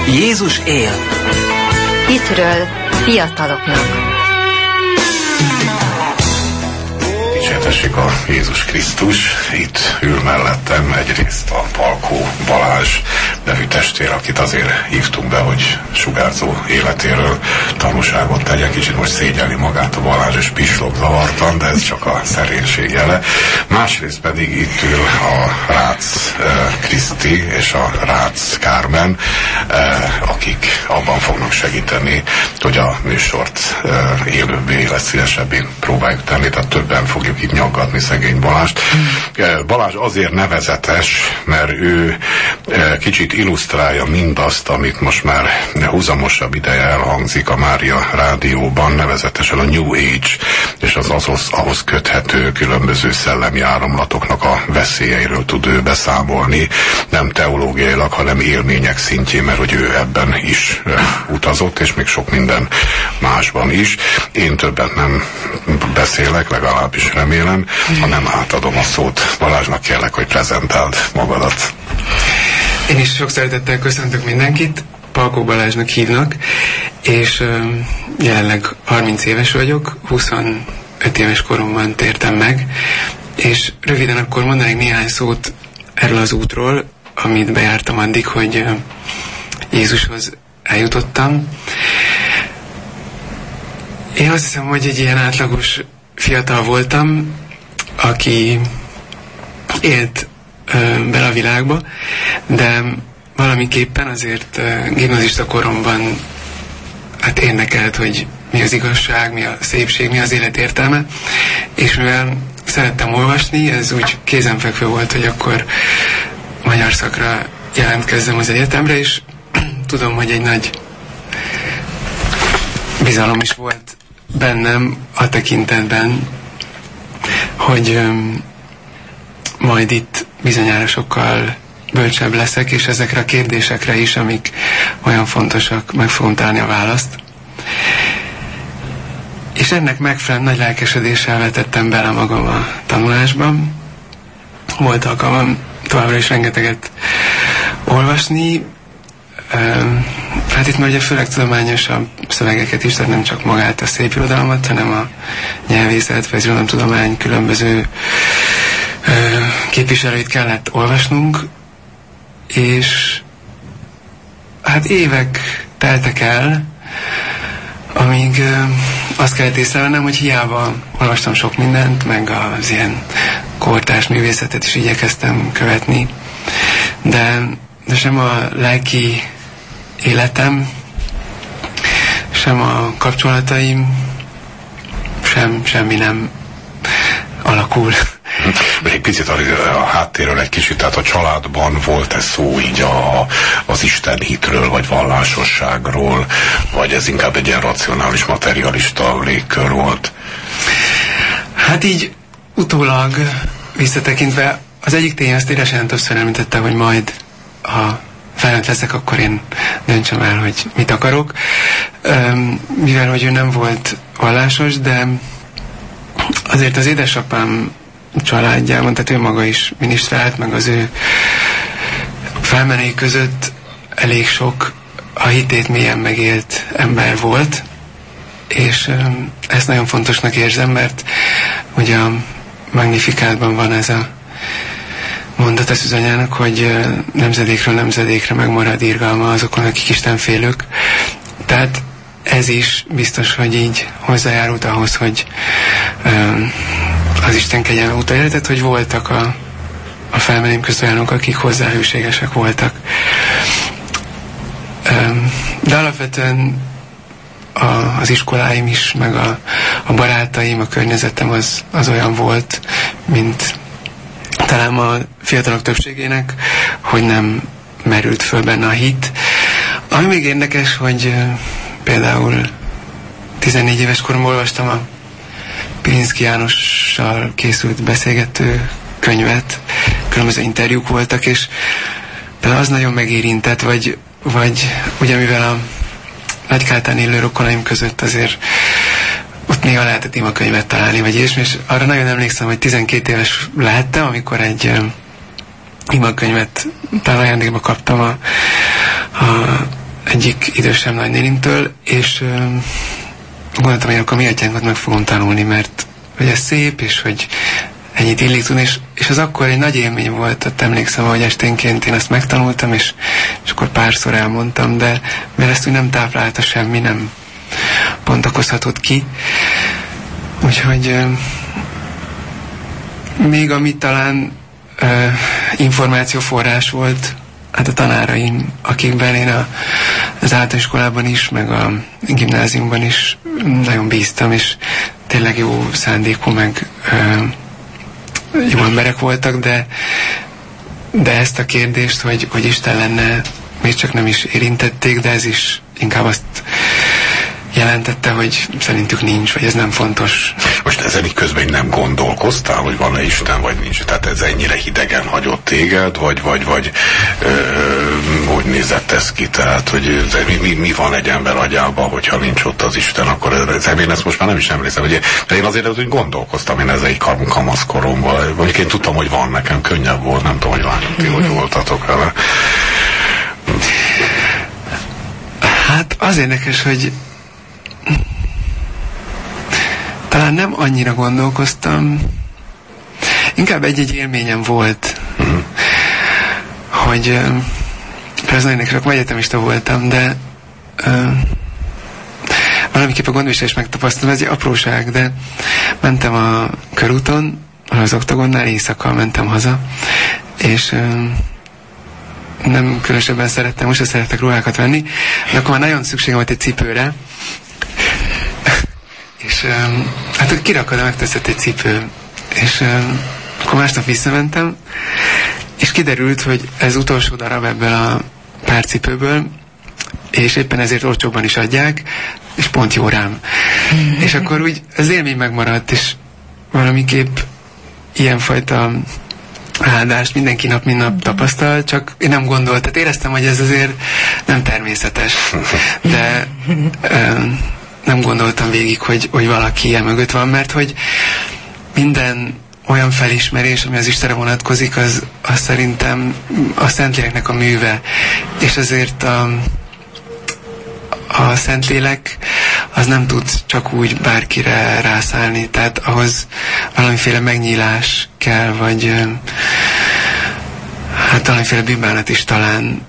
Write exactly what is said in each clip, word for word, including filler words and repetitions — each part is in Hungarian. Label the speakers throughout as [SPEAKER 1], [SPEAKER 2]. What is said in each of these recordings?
[SPEAKER 1] Jézus él.
[SPEAKER 2] Hitről fiataloknak.
[SPEAKER 3] Dicsértessék a Jézus Krisztus. Itt ül mellettem egyrészt a Palkó Balázs nevű testvér, akit azért hívtunk be, hogy sugárzó életéről tanúságot tegyen. Kicsit most szégyelli magát a Balázs, és pislog zavartan, de ez csak a szerénység jele. Másrészt pedig itt ül a Rácz uh, Kriszti és a Rácz Kármen, uh, akik abban fognak segíteni, hogy a műsort uh, élőbbé, életszínesebbé próbáljuk tenni, tehát többen fogjuk itt nyaggatni szegény Balást. Uh, Balázs azért nevezetes, mert ő uh, kicsit illusztrálja mindazt, amit most már húzamosabb ideje elhangzik a Mária rádióban, nevezetesen a New Age és az ahhoz, ahhoz köthető különböző szellemi áramlatoknak a veszélyeiről tud ő beszámolni, nem teológiailag, hanem élmények szintjén, mert hogy ő ebben is uh, utazott, és még sok minden másban is. Én többet nem beszélek, legalábbis remélem, hanem átadom a szót Balázsnak, kérlek, hogy prezentáld magadat.
[SPEAKER 4] Én is sok szeretettel köszöntök mindenkit, Palkó Balázsnak hívnak, és uh, jelenleg harminc éves vagyok, huszonöt éves koromban tértem meg, és röviden akkor mondanék néhány szót erről az útról, amit bejártam addig, hogy uh, Jézushoz eljutottam. Én azt hiszem, hogy egy ilyen átlagos fiatal voltam, aki élt bele a világba, de valamiképpen azért uh, gimnazista koromban hát érdekelt, hogy mi az igazság, mi a szépség, mi az élet értelme, és mivel szerettem olvasni, ez úgy kézenfekvő volt, hogy akkor magyar szakra jelentkezzem az egyetemre, és tudom, hogy egy nagy bizalom is volt bennem a tekintetben, hogy um, majd itt bizonyára sokkal bölcsebb leszek, és ezekre a kérdésekre is, amik olyan fontosak, meg fogom találni a választ. És ennek megfelelően nagy lelkesedéssel vetettem bele magam a tanulásban. Volt alkalmam továbbra is rengeteget olvasni. Hát itt már ugye főleg tudományosabb szövegeket is, tehát nem csak magát a szép irodalmat, hanem a nyelvészet, vagy irodalomtudomány különböző képviselőit kellett olvasnunk, és hát évek teltek el, amíg azt kellett észrevennem, hogy hiába olvastam sok mindent, meg az ilyen kortárs művészetet is igyekeztem követni, de, de sem a lelki életem, sem a kapcsolataim, sem, semmi nem alakul.
[SPEAKER 3] Egy picit a, a háttérről egy kicsit, tehát a családban volt-e szó így a, az Isten hitről, vagy vallásosságról, vagy ez inkább egy ilyen racionális, materialista légkör volt?
[SPEAKER 4] Hát így utólag visszatekintve az egyik tény azt élesen többször említette, hogy majd ha felnőtt leszek, akkor én döntsem el, hogy mit akarok. Mivel, hogy ő nem volt vallásos, de azért az édesapám családjában, tehát ő maga is minisztrált, meg az ő felmenői között elég sok a hitét mélyen megélt ember volt, és ezt nagyon fontosnak érzem, mert ugye a Magnifikátban van ez a mondat a szűzanyának, hogy nemzedékről nemzedékre megmarad irgalma azokon, akik istenfélők. Tehát ez is biztos, hogy így hozzájárult ahhoz, hogy um, az Isten kegyelme óta életett, hogy voltak a, a felmenőim között olyanok, akik hozzá hűségesek voltak. Um, de alapvetően a, az iskoláim is, meg a, a barátaim, a környezetem az, az olyan volt, mint talán a fiatalok többségének, hogy nem merült föl benne a hit. Ami még érdekes, hogy uh, például tizennégy éves koromban olvastam a Pilinszky Jánossal készült beszélgető könyvet, különböző interjúk voltak, és például az nagyon megérintett, vagy, vagy ugye mivel a Nagykátán élő rokonaim között azért ott néha lehetett imakönyvet találni, vagy ilyesmi, és arra nagyon emlékszem, hogy tizenkét éves lehettem, amikor egy uh, imakönyvet talán ajándékba kaptam a, a egyik idősebb nagynénimtől, és ö, gondoltam, hogy akkor mi atyánkat meg fogom tanulni, mert hogy ez szép, és hogy ennyit illik tudni, és, és az akkor egy nagy élmény volt, ott emlékszem, hogy esténként én ezt megtanultam, és, és akkor párszor elmondtam, de mert ezt úgy nem táplálta semmi, nem bontakozhatott ki. Úgyhogy euh, még ami talán euh, információforrás volt, hát a tanáraim, akikben én a, az általános iskolában is, meg a gimnáziumban is nagyon bíztam, és tényleg jó szándékú, meg euh, jó emberek voltak, de, de ezt a kérdést, hogy, hogy Isten lenne, még csak nem is érintették, de ez is inkább azt jelentette, hogy szerintük nincs, vagy ez nem fontos.
[SPEAKER 3] Most ezen így közben nem gondolkoztál, hogy van-e Isten, vagy nincs? Tehát ez ennyire hidegen hagyott téged, vagy, vagy, vagy ö, hogy nézett ez ki? Tehát, hogy mi, mi, mi van egy ember agyában, hogyha nincs ott az Isten, akkor ez, én ezt most már nem is emlékszem. Hogy én, de én azért úgy gondolkoztam, én ezzel egy kamaszkoromban. Mondjuk én tudtam, hogy van, nekem könnyebb volt, nem tudom, hogy lányok, ti hogy voltatok vele.
[SPEAKER 4] Hát az érdekes, hogy talán nem annyira gondolkoztam, inkább egy-egy élményem volt, uh-huh. hogy uh, persze nagyon érdekes, akkor egyetemista voltam, de uh, valamiképpen gondviselés megtapasztaltam, ez egy apróság, de mentem a körúton, az Oktagonnál, éjszaka mentem haza, és uh, nem különösebben szerettem, most is szeretek ruhákat venni, de akkor már nagyon szükségem volt egy cipőre, és um, hát hogy kirakod, megteszett egy cipő, és um, akkor másnap visszamentem, és kiderült, hogy ez utolsó darab ebből a pár cipőből, és éppen ezért olcsóbban is adják, és pont jó rám. És akkor úgy az élmény megmaradt, és valamiképp ilyenfajta áldást mindenki nap, mint nap tapasztal, csak én nem gondolt, tehát éreztem, hogy ez azért nem természetes. De um, nem gondoltam végig, hogy, hogy valaki ilyen mögött van, mert hogy minden olyan felismerés, ami az Istenre vonatkozik, az, az szerintem a Szentléleknek a műve. És ezért a, a Szentlélek az nem tud csak úgy bárkire rászállni, tehát ahhoz valamiféle megnyílás kell, vagy hát valamiféle bűnbánat is talán.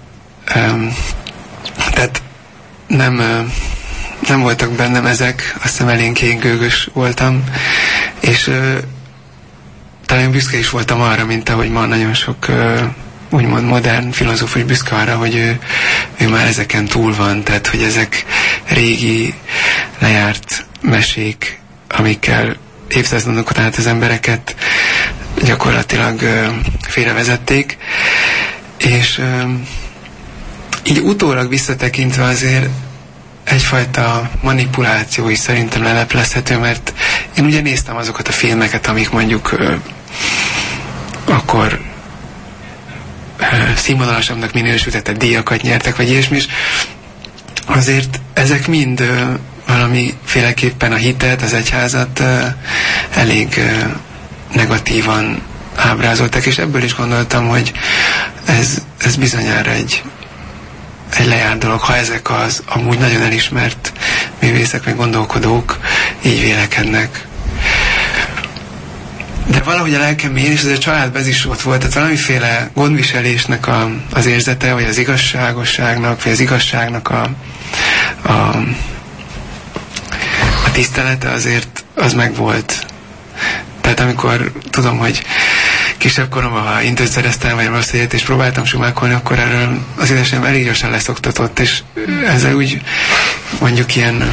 [SPEAKER 4] Tehát nem, nem voltak bennem ezek, azt hiszem elénk gőgös voltam, és talán büszke is voltam arra, mint ahogy ma nagyon sok úgymond modern filozófus büszke arra, hogy ő, ő már ezeken túl van, tehát hogy ezek régi, lejárt mesék, amikkel évszázadokon át az embereket gyakorlatilag uh, félrevezették, és uh, így utólag visszatekintve azért egyfajta manipuláció is szerintem leleplezhető, mert én ugye néztem azokat a filmeket, amik mondjuk uh, akkor színvonalasabbnak minősültetett díjakat nyertek, vagy ilyesmi, és azért ezek mind uh, valamiféleképpen a hitet, az egyházat uh, elég uh, negatívan ábrázoltak, és ebből is gondoltam, hogy ez, ez bizonyára egy, egy lejárt dolog, ha ezek az amúgy nagyon elismert művészek, meg gondolkodók így vélekednek. De valahogy a lelkem mélyén, és azért a családban ez is ott volt, tehát valamiféle gondviselésnek a, az érzete, vagy az igazságosságnak, vagy az igazságnak a, a, a tisztelete azért az megvolt. Tehát amikor tudom, hogy kisebb koromban, ha intőt szereztem, vagy rossz élet, és próbáltam sumákolni, akkor erről az édesem elég gyorsan leszoktatott, és ezzel úgy mondjuk ilyen,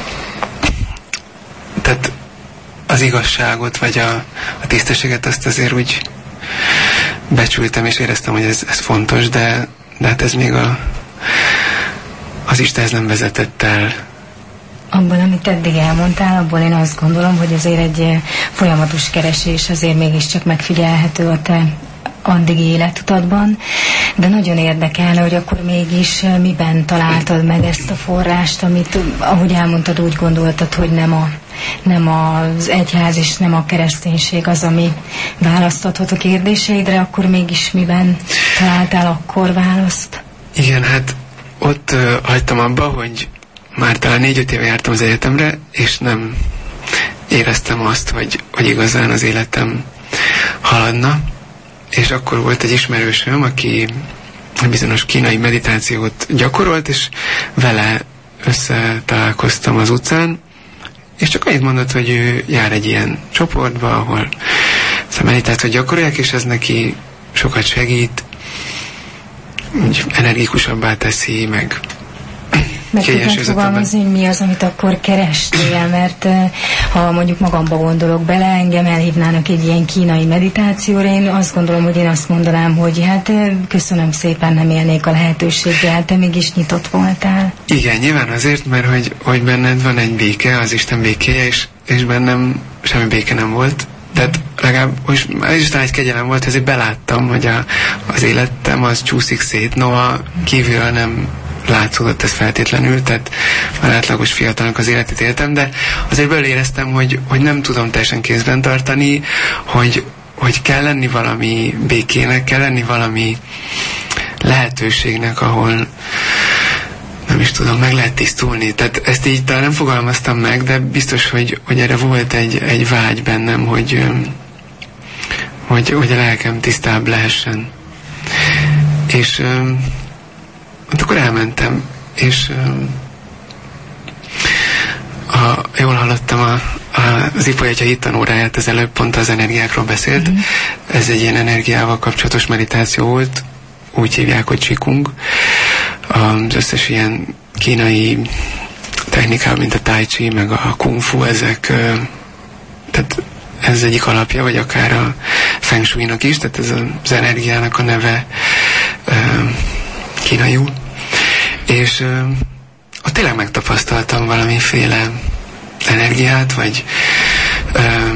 [SPEAKER 4] tehát az igazságot, vagy a, a tisztességet azt azért úgy becsültem, és éreztem, hogy ez, ez fontos, de, de hát ez még a, az Istenhez nem vezetett el.
[SPEAKER 1] Abból, amit eddig elmondtál, abból én azt gondolom, hogy azért egy folyamatos keresés azért mégiscsak megfigyelhető a te addigi életutatban, de nagyon érdekelne, hogy akkor mégis miben találtad meg ezt a forrást, amit, ahogy elmondtad, úgy gondoltad, hogy nem, a, nem az egyház és nem a kereszténység az, ami választhatod a kérdéseidre, akkor mégis miben találtál akkor választ?
[SPEAKER 4] Igen, hát ott uh, hagytam abba, hogy már talán négy-öt éve jártam az egyetemre, és nem éreztem azt, hogy, hogy igazán az életem haladna. És akkor volt egy ismerősöm, aki bizonyos kínai meditációt gyakorolt, és vele összetalálkoztam az utcán, és csak annyit mondott, hogy ő jár egy ilyen csoportba, ahol a meditációt gyakorolják, és ez neki sokat segít, úgy energikusabbá teszi, meg
[SPEAKER 1] meg tudnád fogalmazni, hogy mi az, amit akkor kerestél, mert ha mondjuk magamba gondolok bele, engem elhívnának egy ilyen kínai meditációra, én azt gondolom, hogy én azt mondanám, hogy hát köszönöm szépen, nem élnék a lehetőséggel, te mégis nyitott voltál.
[SPEAKER 4] Igen, nyilván azért, mert hogy, hogy benned van egy béke, az Isten békéje, és, és bennem semmi béke nem volt. Tehát legalább, most ez is talán egy kegyelem volt, ezért beláttam, hogy a, az életem az csúszik szét, noha kívülről nem látszódott ez feltétlenül, tehát már átlagos fiatalnak az életét éltem, de azért belőle éreztem, hogy, hogy nem tudom teljesen kézben tartani, hogy, hogy kell lenni valami békének, kell lenni valami lehetőségnek, ahol nem is tudom, meg lehet tisztulni. Tehát ezt így talán nem fogalmaztam meg, de biztos, hogy, hogy erre volt egy, egy vágy bennem, hogy, hogy, hogy a lelkem tisztább lehessen. És hát akkor elmentem, és a, jól hallottam a, a, az Ipolyatya hittanóráját, az előbb pont az energiákról beszélt. Mm-hmm. Ez egy ilyen energiával kapcsolatos meditáció volt, úgy hívják, hogy Qigong. Az összes ilyen kínai technikában, mint a Tai Chi, meg a Kung Fu, ezek, tehát ez egyik alapja, vagy akár a Feng Shui-nak is, tehát ez az energiának a neve kínaiul. És uh, ott tényleg megtapasztaltam valamiféle energiát, vagy uh,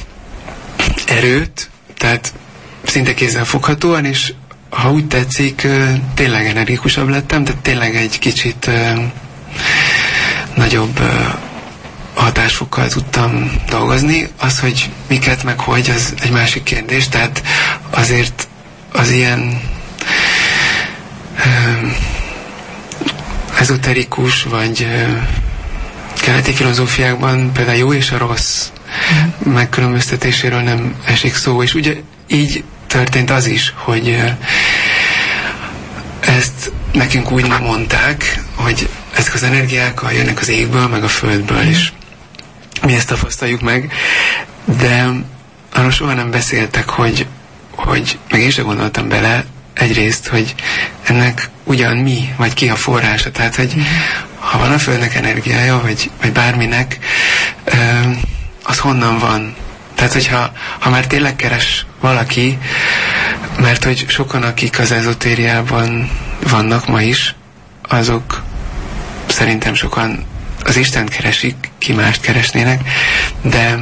[SPEAKER 4] erőt, tehát szinte kézzelfoghatóan, és ha úgy tetszik, uh, tényleg energikusabb lettem, tehát tényleg egy kicsit uh, nagyobb uh, hatásfokkal tudtam dolgozni. Az, hogy miket, meg hogy, az egy másik kérdés, tehát azért az ilyen uh, ezoterikus, vagy uh, keleti filozófiákban például jó és a rossz mm. megkülönböztetéséről nem esik szó, és ugye így történt az is, hogy uh, ezt nekünk úgy nem mondták, hogy ezek az energiák jönnek az égből, meg a földből mm. is. Mi ezt tapasztaljuk meg, de arról soha nem beszéltek, hogy, hogy meg én sem gondoltam bele, egyrészt, hogy ennek ugyan mi, vagy ki a forrása. Tehát, hogy mm. ha van a Földnek energiája, vagy, vagy bárminek, az honnan van? Tehát, hogyha ha már tényleg keres valaki, mert hogy sokan, akik az ezotériában vannak ma is, azok szerintem sokan az Istent keresik, ki mást keresnének, de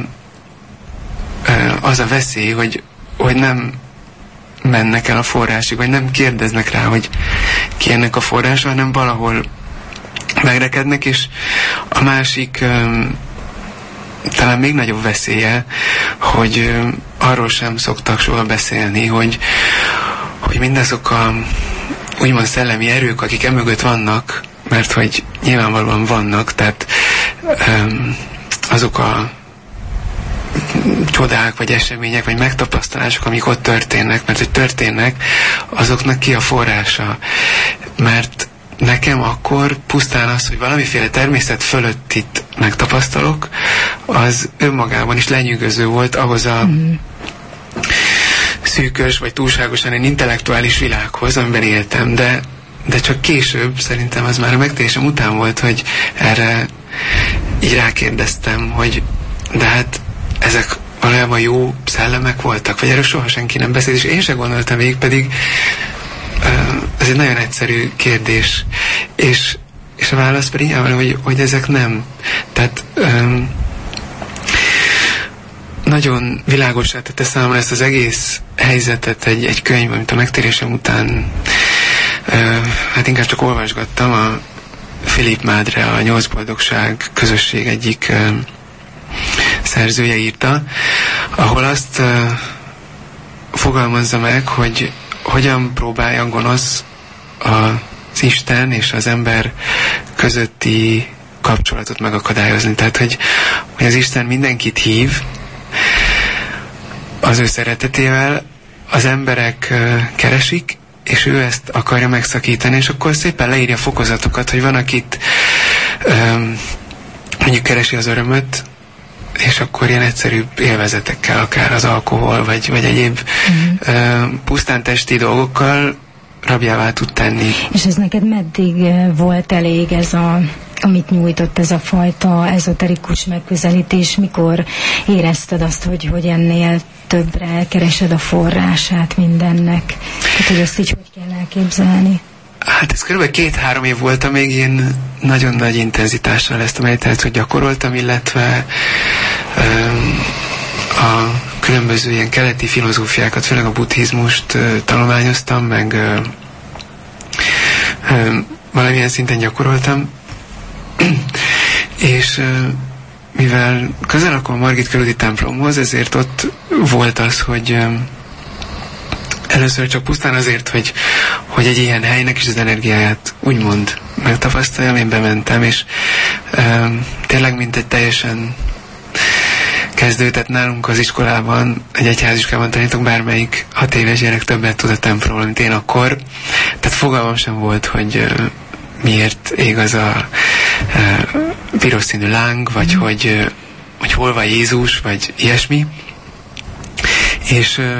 [SPEAKER 4] az a veszély, hogy, hogy nem mennek el a forrásig, vagy nem kérdeznek rá, hogy ki ennek a forrása, hanem valahol megrekednek, és a másik um, talán még nagyobb veszélye, hogy um, arról sem szoktak soha beszélni, hogy, hogy mindazok a úgymond szellemi erők, akik emögött vannak, mert hogy nyilvánvalóan vannak, tehát um, azok a csodák, vagy események, vagy megtapasztalások, amik ott történnek, mert hogy történnek, azoknak ki a forrása. Mert nekem akkor pusztán az, hogy valamiféle természet fölött itt megtapasztalok, az önmagában is lenyűgöző volt ahhoz a mm. szűkös, vagy túlságosan egy intellektuális világhoz, amiben éltem, de, de csak később, szerintem az már a megtérésem után volt, hogy erre így rákérdeztem, hogy de hát ezek valójában jó szellemek voltak, vagy erről soha senki nem beszélt, és én sem gondoltam végig, pedig uh, ez egy nagyon egyszerű kérdés, és, és a válasz pedig nyilván, hogy, hogy ezek nem. Tehát um, nagyon világosá tette számomra ezt az egész helyzetet egy, egy könyv, amit a megtérésem után uh, hát inkább csak olvasgattam, a Philip Madre, a Nyolc Boldogság közösség egyik uh, szerzője írta, ahol azt uh, fogalmazza meg, hogy hogyan próbálja a gonosz a az Isten és az ember közötti kapcsolatot megakadályozni. Tehát, hogy, hogy az Isten mindenkit hív az ő szeretetével, az emberek uh, keresik, és ő ezt akarja megszakítani, és akkor szépen leírja fokozatokat, hogy van, akit um, mondjuk keresi az örömöt, és akkor ilyen egyszerűbb élvezetekkel, akár az alkohol, vagy, vagy egyéb mm. uh, pusztán testi dolgokkal rabjává tud tenni.
[SPEAKER 1] És ez neked meddig volt elég ez a, amit nyújtott ez a fajta ezoterikus megközelítés? Mikor érezted azt, hogy, hogy ennél többre keresed a forrását mindennek? Tehát, hogy ezt így hogy kell elképzelni?
[SPEAKER 4] Hát ez kb. két-három év volt, amíg én nagyon nagy intenzitással ezt a meditációt gyakoroltam, illetve um, a különböző ilyen keleti filozófiákat, főleg a buddhizmust uh, tanulmányoztam, meg uh, uh, valamilyen szinten gyakoroltam. És uh, mivel közel lakom a Margit körüli templomhoz, ezért ott volt az, hogy um, először csak pusztán azért, hogy, hogy egy ilyen helynek is az energiáját úgymond megtapasztaljam, én bementem, és um, tényleg mint egy teljesen kezdő, tehát nálunk az iskolában, egy egyháziskolában tanítok, bármelyik hat éves gyerek többet tud a templomról, mint én akkor. Tehát fogalmam sem volt, hogy uh, miért ég az a uh, piros színű láng, vagy mm. hogy, uh, hogy hol van Jézus, vagy ilyesmi. És uh,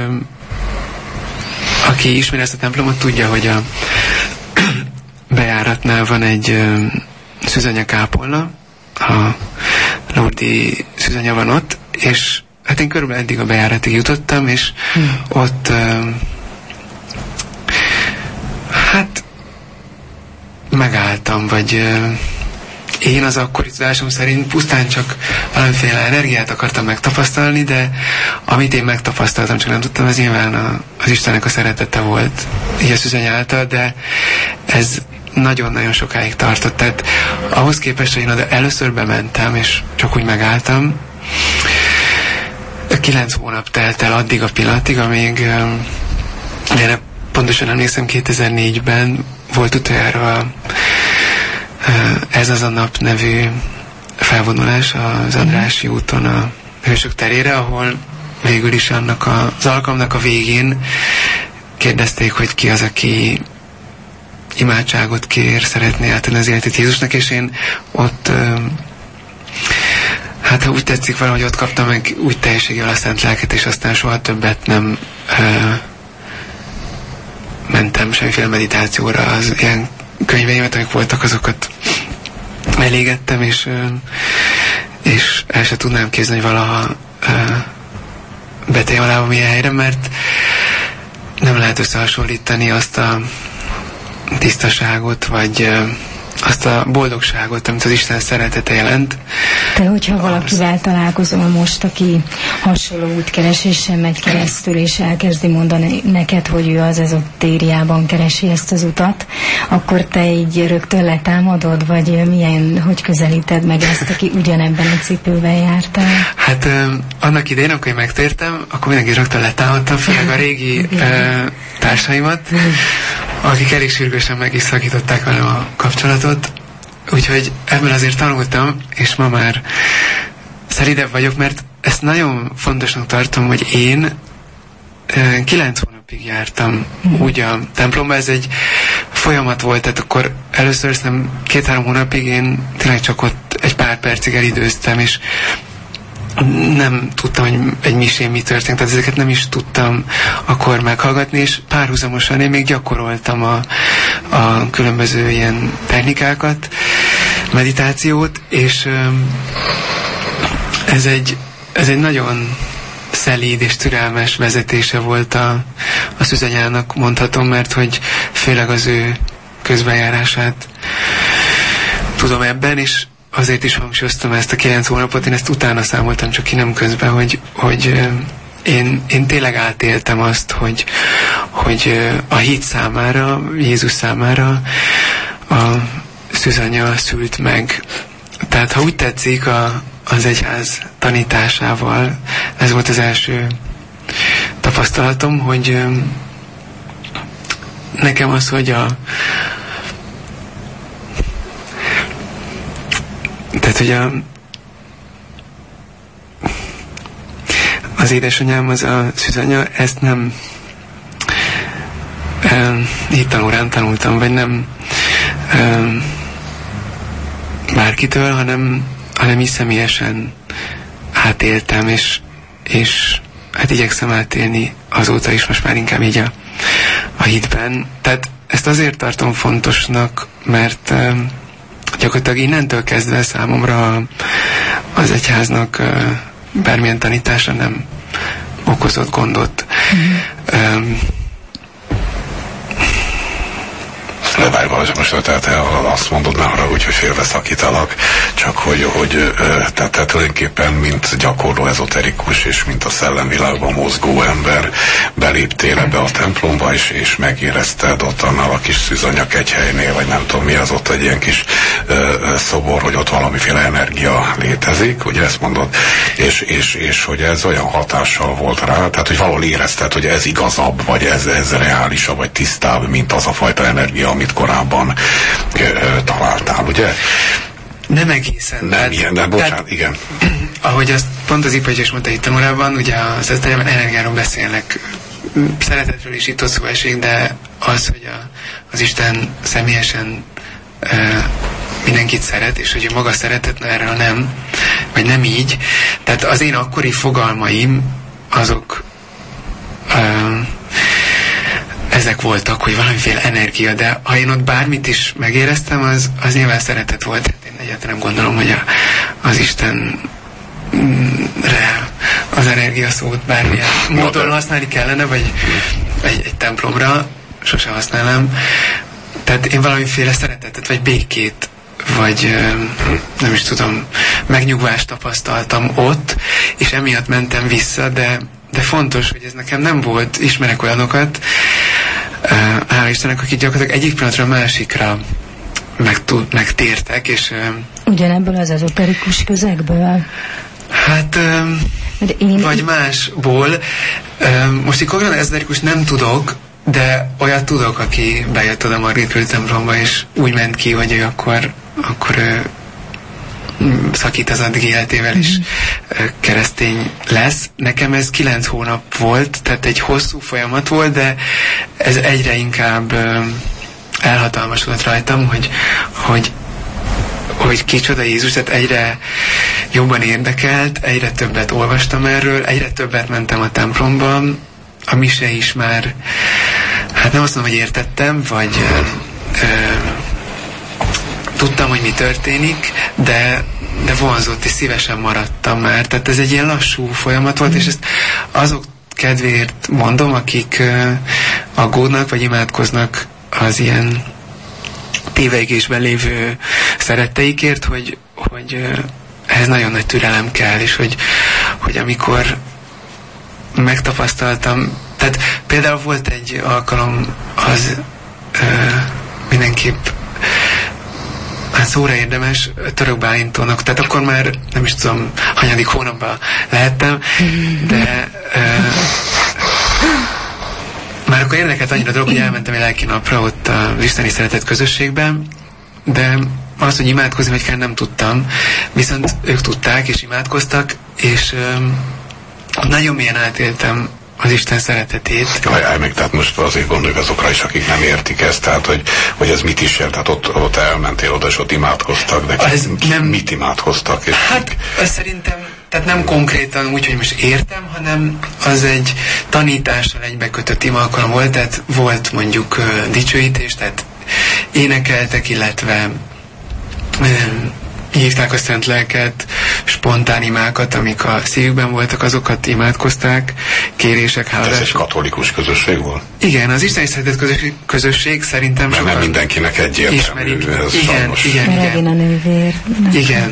[SPEAKER 4] aki ismeri ezt a templomot, tudja, hogy a bejáratnál van egy uh, szűzanya kápolna, a Lourdi szűzanya van ott, és hát én körülbelül eddig a bejáratig jutottam, és hmm. ott uh, hát megálltam, vagy uh, én az akkori tudásom szerint pusztán csak valamiféle energiát akartam megtapasztalni, de amit én megtapasztaltam, csak nem tudtam, ez nyilván a, az Istennek a szeretete volt, így a szűzanya által, de ez nagyon-nagyon sokáig tartott. Tehát ahhoz képest, hogy én oda először bementem, és csak úgy megálltam, kilenc hónap telt el addig a pillanatig, amíg én pontosan emlékszem, kétezer-négyben volt utoljára Ez az a nap nevű felvonulás az Andrássy úton a Hősök terére, ahol végül is annak a, az alkalomnak a végén kérdezték, hogy ki az, aki imádságot kér, szeretné átadni az életét Jézusnak, és én ott hát ha úgy tetszik, valahogy ott kaptam meg úgy teljességgel a Szent Lelket, és aztán soha többet nem ö, mentem semmiféle meditációra. Az ilyen könyveimet, amik voltak, azokat elégettem, és, ö, és el se tudnám képzelni, hogy valaha ö, betegyem a lábam ilyen helyre, mert nem lehet összehasonlítani azt a tisztaságot, vagy ö, azt a boldogságot, amit az Isten szeretete jelent.
[SPEAKER 1] Te, hogyha valakivel találkozol most, aki hasonló útkeresésen megy keresztül, és elkezdi mondani neked, hogy ő az ezotériában keresi ezt az utat, akkor te így rögtön letámadod, vagy milyen, hogy közelíted meg ezt, aki ugyanebben a cipőben jártál?
[SPEAKER 4] Hát ö, annak idején, amikor én megtértem, akkor mindenki rögtön letámadtam, főleg a régi ö, társaimat, akik elég sürgősen meg is szakították velem a kapcsolatot. Úgyhogy ebből azért tanultam, és ma már szelidebb vagyok, mert ezt nagyon fontosnak tartom, hogy én e, kilenc hónapig jártam mm. úgy a templomba. Ez egy folyamat volt, tehát akkor először szerintem két-három hónapig én tényleg csak ott egy pár percig elidőztem, és nem tudtam, hogy egy misén mi történt, tehát ezeket nem is tudtam akkor meghallgatni, és párhuzamosan én még gyakoroltam a, a különböző ilyen technikákat, meditációt, és ez egy, ez egy nagyon szelíd és türelmes vezetése volt a, a szűzanyának, mondhatom, mert hogy főleg az ő közbenjárását tudom ebben, és azért is hangsúlyoztam ezt a kilenc hónapot, én ezt utána számoltam csak ki, nem közben, hogy, hogy én, én tényleg átéltem azt, hogy, hogy a hit számára, Jézus számára a szűzanya szült meg. Tehát ha úgy tetszik, a, az egyház tanításával, ez volt az első tapasztalatom, hogy nekem az, hogy a tehát, hogy a, az édesanyám, az a szűzanya, ezt nem um, hittanórán tanultam, vagy nem um, bárkitől, hanem, hanem is személyesen átéltem, és, és hát igyekszem átélni azóta is, most már inkább így a, a hitben. Tehát ezt azért tartom fontosnak, mert um, gyakorlatilag innentől kezdve számomra az egyháznak uh, bármilyen tanítása nem okozott gondot. Mm-hmm. Um,
[SPEAKER 3] De várj, Balázs, most tehát azt mondod, ne haragudj, hogy félbeszakítalak, csak hogy, hogy tehát, tehát tulajdonképpen mint gyakorló ezoterikus és mint a szellemvilágban mozgó ember beléptél ebbe a templomba, és, és megérezted ott annál a kis szűzanya kegyhelynél, vagy nem tudom mi az ott egy ilyen kis ö, szobor, hogy ott valamiféle energia létezik, ugye ezt mondod, és, és, és hogy ez olyan hatással volt rá, tehát hogy valahol érezted, hogy ez igazabb, vagy ez, ez reálisabb, vagy tisztább, mint az a fajta energia, amit korábban ö, ö, találtál, ugye?
[SPEAKER 4] Nem egészen.
[SPEAKER 3] Nem
[SPEAKER 4] tehát,
[SPEAKER 3] ilyen, nem, bocsánat,
[SPEAKER 4] tehát,
[SPEAKER 3] igen.
[SPEAKER 4] Ahogy azt pont az Ipagy is mondta itt tanulában, ugye az eszteremben energiáról beszélnek, szeretetről is itt szó esik, de az, hogy a, az Isten személyesen e, mindenkit szeret, és hogy maga szeretetne erről nem, vagy nem így. Tehát az én akkori fogalmaim, azok e, ezek voltak, hogy valamiféle energia, de ha én ott bármit is megéreztem, az, az nyilván szeretet volt. Én egyáltalán nem gondolom, hogy a, az Istenre az energia szót bármilyen módon használni kellene, vagy egy, egy templomra sose használom. Tehát én valamiféle szeretetet, vagy békét, vagy nem is tudom, megnyugvást tapasztaltam ott, és emiatt mentem vissza, de, de fontos, hogy ez nekem nem volt. Ismerek olyanokat, hála Istennek, akik gyakorlatilag egyik pillanatra a másikra megtértek, és...
[SPEAKER 1] Ugyanebből az ezoterikus közegből?
[SPEAKER 4] Hát, én... vagy másból. Most így konkrétan ezoterikus nem tudok, de olyat tudok, aki bejött oda Margit György templomba, és úgy ment ki, hogy ő akkor, akkor ő szakít az addig életével is keresztény lesz. Nekem ez kilenc hónap volt, tehát egy hosszú folyamat volt, de ez egyre inkább elhatalmasodott rajtam, hogy, hogy, hogy kicsoda Jézus, tehát egyre jobban érdekelt, egyre többet olvastam erről, egyre többet mentem a templomban, a mise is már, hát nem azt mondom, hogy értettem, vagy ö, ö, tudtam, hogy mi történik, de, de vonzott és szívesen maradtam már. Tehát ez egy ilyen lassú folyamat volt, mm. és ezt azok kedvéért mondom, akik uh, aggódnak, vagy imádkoznak az ilyen tévejgésben lévő szeretteikért, hogy, hogy uh, ehhez nagyon nagy türelem kell, és hogy, hogy amikor megtapasztaltam, tehát például volt egy alkalom, az uh, mindenképp hát szóra érdemes, Török Bálintónak, tehát akkor már nem is tudom, hanyadik hónapban lehettem, de uh, már akkor érdekelt annyira dolog, hogy elmentem egy lelki napra ott az isteni szeretet közösségben, de azt, hogy imádkozni vagy kell, nem tudtam, viszont ők tudták és imádkoztak, és um, nagyon mélyen átéltem az Isten szeretetét.
[SPEAKER 3] Jaj, még tehát most azért gondoljuk azokra is, akik nem értik ezt, tehát hogy, hogy ez mit is jelent, tehát ott, ott elmentél oda, és ott imádkoztak, de ki, nem, mit imádkoztak? És
[SPEAKER 4] hát ez szerintem, tehát nem konkrétan úgy, hogy most értem, hanem az egy tanítással egybekötött imalkalom volt, tehát volt mondjuk uh, dicsőítés, tehát énekeltek, illetve uh, hívták a szent lelket, spontán imákat, amik a szívükben voltak, azokat imádkozták, kérések, háladások.
[SPEAKER 3] Ez egy katolikus közösség volt?
[SPEAKER 4] Igen, az isteni szeretet közösség, közösség szerintem
[SPEAKER 3] mert nem mindenkinek egyértelmű.
[SPEAKER 4] Igen, igen, igen,
[SPEAKER 1] igen. A nővér.
[SPEAKER 4] Igen.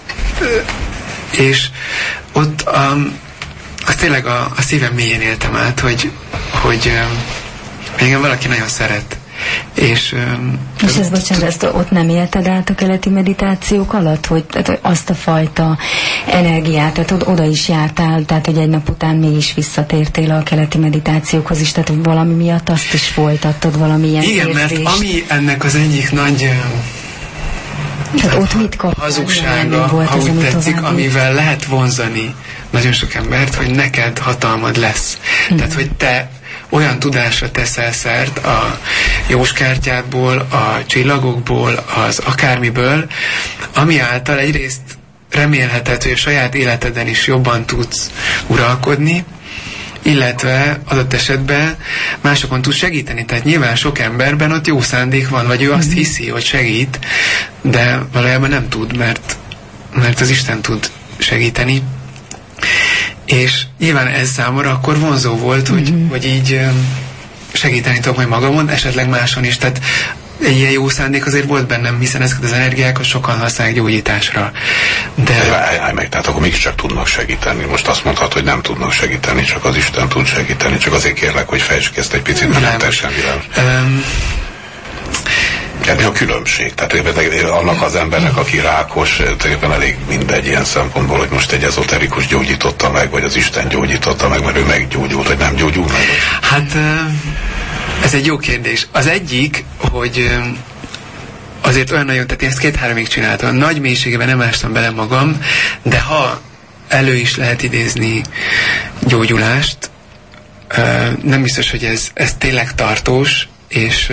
[SPEAKER 4] És ott um, azt tényleg a, a szívem mélyén éltem át, hogy, hogy um, engem valaki nagyon szeret. És, um,
[SPEAKER 1] és ez, bocsánat, ezt ott nem élted át a keleti meditációk alatt, hogy, tehát, hogy azt a fajta energiát, tehát oda is jártál, tehát hogy egy nap után mégis visszatértél a keleti meditációkhoz is, tehát hogy valami miatt azt is folytattad, valamilyen
[SPEAKER 4] igen,
[SPEAKER 1] érzést.
[SPEAKER 4] mert ami ennek az egyik nagy
[SPEAKER 1] Hát ott mit kap?
[SPEAKER 4] Hazugsága, ha úgy tetszik, amivel lehet vonzani nagyon sok embert, hogy neked hatalmad lesz. Mm. Tehát, hogy te olyan tudásra teszel szert a jóskártyádból, a csillagokból, az akármiből, ami által egyrészt remélheted, hogy a saját életeden is jobban tudsz uralkodni, illetve adott esetben másokon tud segíteni. Tehát nyilván sok emberben ott jó szándék van, vagy ő azt hiszi, hogy segít, de valójában nem tud, mert, mert az Isten tud segíteni. És nyilván ez számomra akkor vonzó volt, hogy, mm-hmm. hogy így segíteni tudok majd magamon, esetleg máson is. Tehát egy ilyen jó szándék azért volt bennem, hiszen ezeket az energiákat sokan használják gyógyításra. De...
[SPEAKER 3] Állj, állj meg, tehát akkor mégiscsak tudnak segíteni. Most azt mondhat, hogy nem tudnak segíteni, csak az Isten tud segíteni. Csak azért kérlek, hogy fejtsd ki ezt egy picit, mert nem teljesen világos. Um... Mi a különbség? Tehát annak az embernek, aki rákos, tulajdonképpen elég mindegy ilyen szempontból, hogy most egy ezoterikus gyógyította meg, vagy az Isten gyógyította meg, mert ő meggyógyult, vagy nem gyógyul meg?
[SPEAKER 4] Hát ez egy jó kérdés. Az egyik, hogy azért olyan nagyon, tehát én ezt két-háromig csináltam. Nagy mélységében nem ástam bele magam, de ha elő is lehet idézni gyógyulást, nem biztos, hogy ez, ez tényleg tartós, és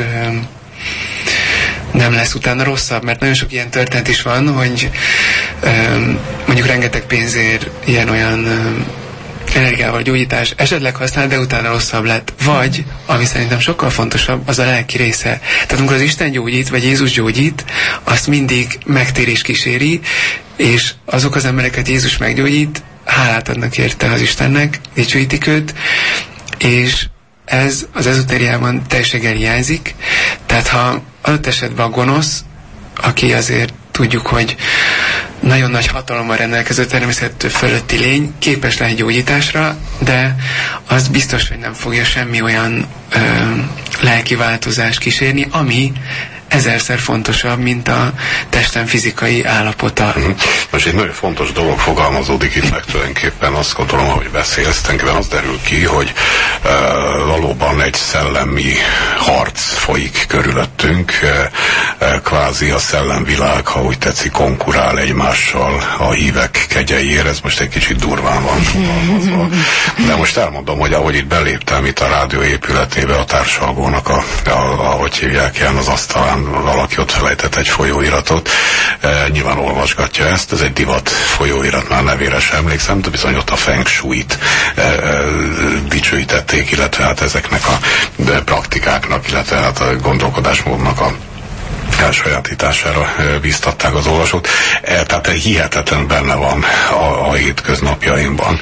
[SPEAKER 4] nem lesz utána rosszabb, mert nagyon sok ilyen történet is van, hogy um, mondjuk rengeteg pénzért ilyen-olyan um, energiával gyógyítás esetleg használ, de utána rosszabb lett. Vagy, ami szerintem sokkal fontosabb, az a lelki része. Tehát amikor az Isten gyógyít, vagy Jézus gyógyít, azt mindig megtérés kíséri, és azok az embereket Jézus meggyógyít, hálát adnak érte az Istennek, dicsőítik őt, és ez az ezotériában teljességgel hiányzik. Tehát ha adott esetben a gonosz, aki azért tudjuk, hogy nagyon nagy hatalommal rendelkező természet fölötti lény, képes lehet gyógyításra, de az biztos, hogy nem fogja semmi olyan ö, lelki változást kísérni, ami ezerszer fontosabb, mint a testem fizikai állapota.
[SPEAKER 3] Most egy nagyon fontos dolog fogalmazódik itt meg tulajdonképpen, azt gondolom, ahogy beszélsz, tulajdonképpen az derül ki, hogy uh, valóban egy szellemi harc folyik körülöttünk, uh, kvázi a szellemvilág, ha úgy tetszik, konkurál egymással a hívek kegyeiért, ez most egy kicsit durván van fogalmazva. De most elmondom, hogy ahogy itt beléptem itt a rádió épületébe, a társalgónak a, a, ahogy hívják ilyen az asztalán, valaki ott felejtett egy folyóiratot, e, nyilván olvasgatja ezt, ez egy divat folyóirat, már nevére sem emlékszem, de bizony ott a Feng Shui-t e, e, dicsőítették, illetve hát ezeknek a praktikáknak, illetve hát a gondolkodásmódnak a elsajátítására bíztatták az olvasót. E, tehát hihetetlen benne van a, a hétköznapjaimban.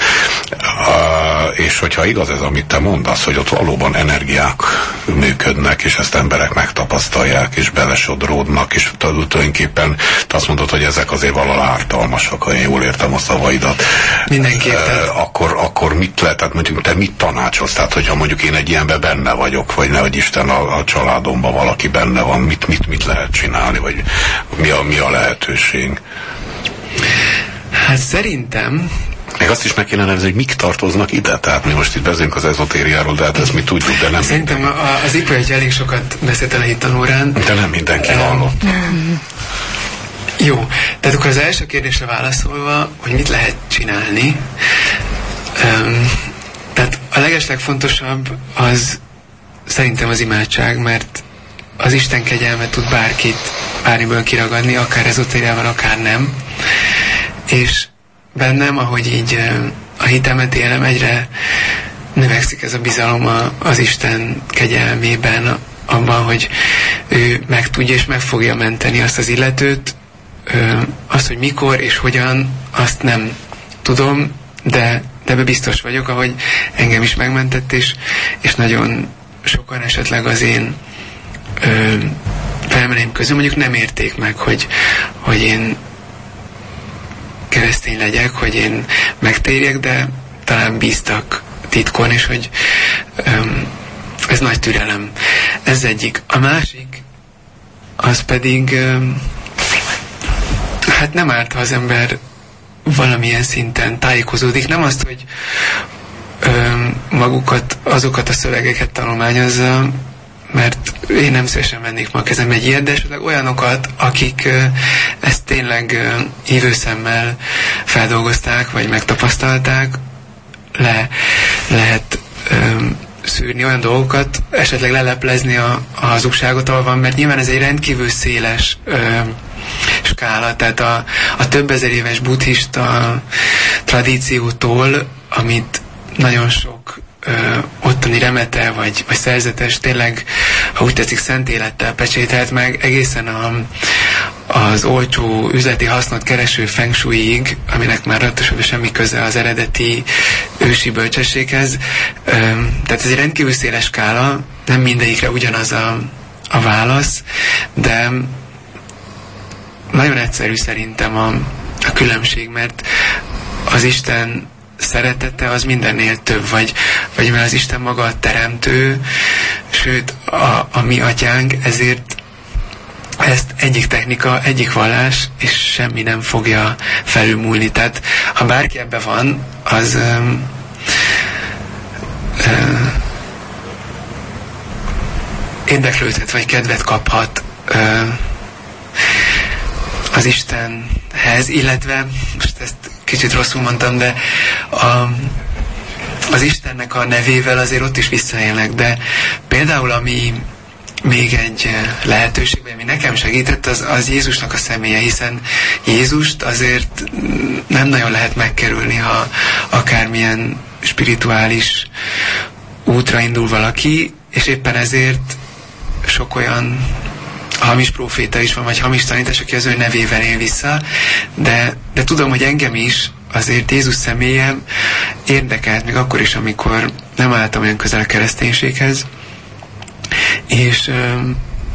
[SPEAKER 3] Uh, és hogyha igaz ez, amit te mondasz, hogy ott valóban energiák működnek, és ezt emberek megtapasztalják, és belesodródnak, és tulajdonképpen te azt mondod, hogy ezek azért valahol ártalmasak, ha én jól értem a szavaidat.
[SPEAKER 4] Mindenképpen.
[SPEAKER 3] Uh, akkor, akkor mit lehet, tehát mondjuk te mit tanácsolsz? Tehát, hogyha mondjuk én egy ilyenben benne vagyok, vagy nehogy Isten a, a családomban valaki benne van, mit, mit, mit lehet csinálni, vagy mi a, mi a lehetőség?
[SPEAKER 4] Hát szerintem
[SPEAKER 3] még azt is meg kéne nevezni, hogy mik tartoznak ide. Tehát mi most itt beszélünk az ezotériáról, de hát ezt mi tudjuk, de nem
[SPEAKER 4] szerintem mindenki. A, az Ipra egy elég sokat beszélt el a hittanórán.
[SPEAKER 3] De nem mindenki um, hallott.
[SPEAKER 4] Jó, tehát akkor az első kérdésre válaszolva, hogy mit lehet csinálni. Um, tehát a legeslegfontosabb az szerintem az imádság, mert az Isten kegyelme tud bárkit bármiből kiragadni, akár ezotériával, akár nem. És bennem, ahogy így a hitemet élem, egyre növekszik ez a bizalom az Isten kegyelmében, abban, hogy ő meg tudja és meg fogja menteni azt az illetőt. Azt, hogy mikor és hogyan, azt nem tudom, de, de be biztos vagyok, ahogy engem is megmentett, és, és nagyon sokan esetleg az én ö, felmeneim közül mondjuk nem érték meg, hogy, hogy én keresztény legyek, hogy én megtérjek, de talán bíztak titkon, és hogy öm, ez nagy türelem. Ez egyik. A másik, az pedig öm, hát nem árt, ha az ember valamilyen szinten tájékozódik. Nem azt, hogy öm, magukat, azokat a szövegeket tanulmányozza, mert én nem szívesen vennék ma a kezembe egy ilyet, de esetleg olyanokat, akik uh, ezt tényleg uh, ívőszemmel feldolgozták, vagy megtapasztalták, le lehet um, szűrni olyan dolgokat, esetleg leleplezni a, a hazugságot, ahol van, mert nyilván ez egy rendkívül széles um, skála, tehát a, a több ezer éves buddhista tradíciótól, amit nagyon sok ö, ottani remete, vagy, vagy szerzetes tényleg, ha úgy tetszik, szent élettel pecsételt meg, egészen a, az olcsó üzleti hasznot kereső feng shuiig, aminek már rögtön semmi köze az eredeti ősi bölcsességhez. Ö, tehát ez egy rendkívül széles skála, nem mindegyikre ugyanaz a, a válasz, de nagyon egyszerű szerintem a, a különbség, mert az Isten szeretete az mindennél több, vagy, vagy mert az Isten maga a teremtő, sőt a, a mi atyánk, ezért ezt egyik technika, egyik vallás, és semmi nem fogja felülmúlni. Tehát ha bárki ebbe van, az um, um, érdeklődhet, vagy kedvet kaphat um, az Istenhez, illetve, most ezt kicsit rosszul mondtam, de a, az Istennek a nevével azért ott is visszaélnek, de például ami még egy lehetőség, ami nekem segített, az, az Jézusnak a személye, hiszen Jézust azért nem nagyon lehet megkerülni, ha akármilyen spirituális útra indul valaki, és éppen ezért sok olyan hamis próféta is van, vagy hamis tanítás, aki az ő nevével él vissza, de, de tudom, hogy engem is azért Jézus személye érdekelt, még akkor is, amikor nem álltam olyan közel a kereszténységhez, és öm,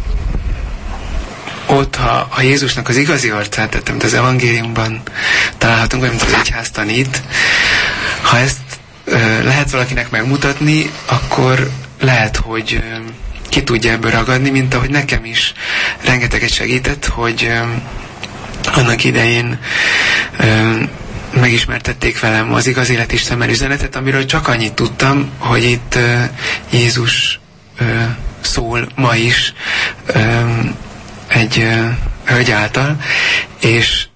[SPEAKER 4] ott, ha, ha Jézusnak az igazi arcát, tehát amit az evangéliumban találhatunk, vagy mint az egyház tanít, ha ezt ö, lehet valakinek megmutatni, akkor lehet, hogy ö, ki tudja ebből ragadni, mint ahogy nekem is rengeteget segített, hogy um, annak idején um, megismertették velem az igaz élet Istenben üzenetet, amiről csak annyit tudtam, hogy itt uh, Jézus uh, szól ma is um, egy uh, hölgy által, és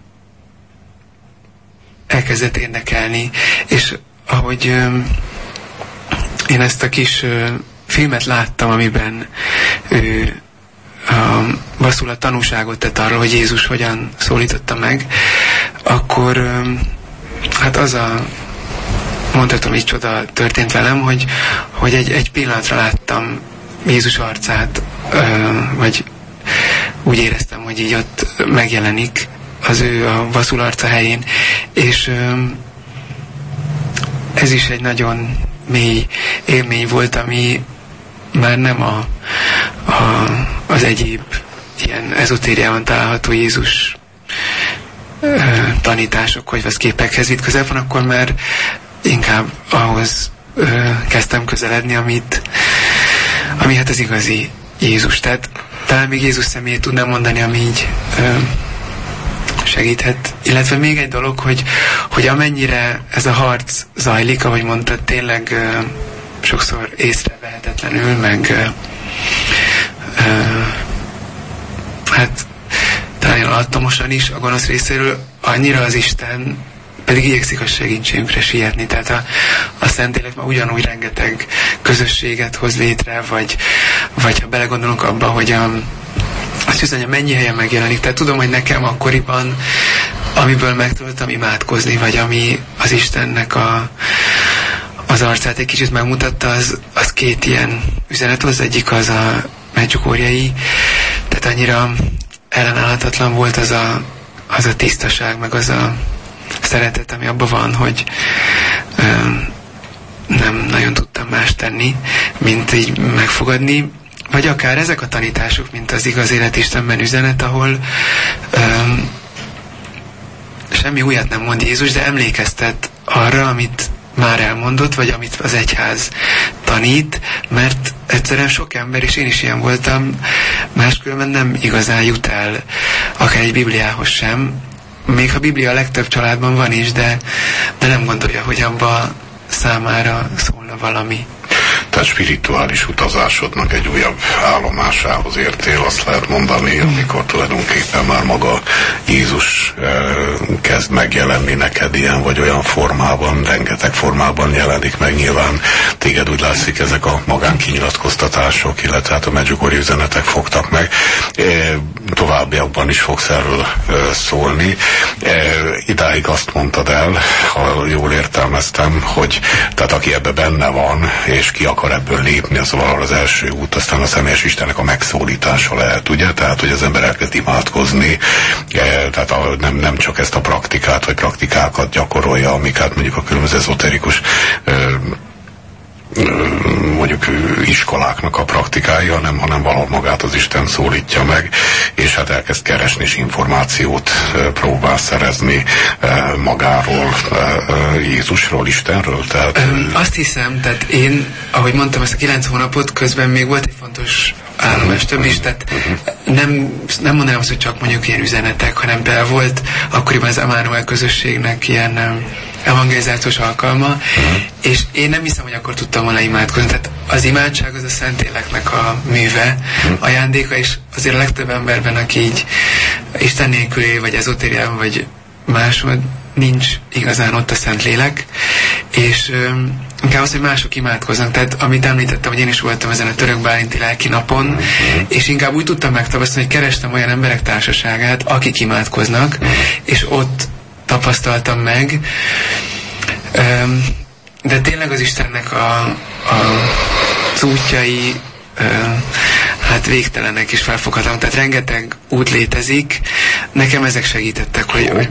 [SPEAKER 4] elkezdett érdekelni, és ahogy um, én ezt a kis uh, filmet láttam, amiben ő a Vaszula tanúságot tett arról, hogy Jézus hogyan szólította meg, akkor hát az a, mondhatom, így csoda történt velem, hogy, hogy egy, egy pillanatra láttam Jézus arcát, vagy úgy éreztem, hogy így ott megjelenik az ő a Vaszula arca helyén, és ez is egy nagyon mély élmény volt, ami már nem a, a, az egyéb ilyen ezotériában található Jézus ö, tanítások, vagy az képekhez vitt közel van, akkor már inkább ahhoz ö, kezdtem közeledni, amit, ami hát az igazi Jézus. Tehát talán még Jézus személyét tudnám mondani, ami így ö, segíthet. Illetve még egy dolog, hogy, hogy amennyire ez a harc zajlik, ahogy mondtad, tényleg ö, sokszor észrevehetetlenül, meg ö, ö, hát talán alattomosan is a gonosz részéről, annyira az Isten pedig igyekszik a segítségünkre sietni. Tehát a, a Szentlélek már ugyanúgy rengeteg közösséget hoz létre, vagy, vagy ha belegondolunk abba, hogy a, azt hiszem, hogy mennyi helyen megjelenik. Tehát tudom, hogy nekem akkoriban, amiből meg tudtam imádkozni, vagy ami az Istennek a az arcát egy kicsit megmutatta, az, az két ilyen üzenet, az egyik az a Medjugorjei, tehát annyira ellenállhatatlan volt az a, az a tisztaság, meg az a szeretet, ami abban van, hogy ö, nem nagyon tudtam más tenni, mint így megfogadni, vagy akár ezek a tanítások, mint az igaz élet Istenben üzenet, ahol ö, semmi újat nem mond Jézus, de emlékeztet arra, amit már elmondott, vagy amit az egyház tanít, mert egyszerűen sok ember, és én is ilyen voltam, máskülönben nem igazán jut el akár egy Bibliához sem, még ha Biblia a legtöbb családban van is, de, de nem gondolja, hogy abba számára szólna valami.
[SPEAKER 3] tehát spirituális utazásodnak egy újabb állomásához értél, azt lehet mondani, amikor tulajdonképpen már maga Jézus eh, kezd megjelenni neked ilyen vagy olyan formában, rengeteg formában jelenik meg, nyilván téged úgy látszik ezek a magánkinyilatkoztatások, illetve hát a Medjugorje üzenetek fogtak meg. Eh, továbbiakban is fogsz erről eh, szólni. Eh, idáig azt mondtad el, ha jól értelmeztem, hogy tehát aki ebbe benne van, és ki akar ebből lépni, az valahol az első út, aztán a személyes Istennek a megszólítása lehet, ugye? Tehát, hogy az ember elkezd imádkozni, eh, tehát a, nem, nem csak ezt a praktikát, vagy praktikákat gyakorolja, amik hát mondjuk a különböző ezoterikus eh, mondjuk iskoláknak a praktikái, hanem, hanem valahol magát az Isten szólítja meg, és hát elkezd keresni, és információt próbál szerezni magáról, Jézusról, Istenről. Tehát...
[SPEAKER 4] Azt hiszem, tehát én, ahogy mondtam, ezt a kilenc hónapot közben még volt egy fontos állomás több is, tehát nem, nem mondanám azt, hogy csak mondjuk ilyen üzenetek, hanem például volt akkoriban az Emmanuel közösségnek ilyen evangelizációs alkalma, uh-huh. és én nem hiszem, hogy akkor tudtam volna imádkozni. Tehát az imádság az a Szentléleknek a műve, uh-huh. ajándéka, és azért a legtöbb emberben, aki így Isten nélkül, vagy ezotériában, vagy máshol nincs igazán ott a Szentlélek, és um, inkább az, hogy mások imádkoznak. Tehát amit említettem, hogy én is voltam ezen a török bálinti lelki napon, uh-huh. és inkább úgy tudtam megtapasztalni, hogy kerestem olyan emberek társaságát, akik imádkoznak, uh-huh. és ott tapasztaltam meg. Um, de tényleg az Istennek a, a, az útjai um, hát végtelenek és felfoghatatlanak. Tehát rengeteg út létezik. Nekem ezek segítettek, hogy... hogy...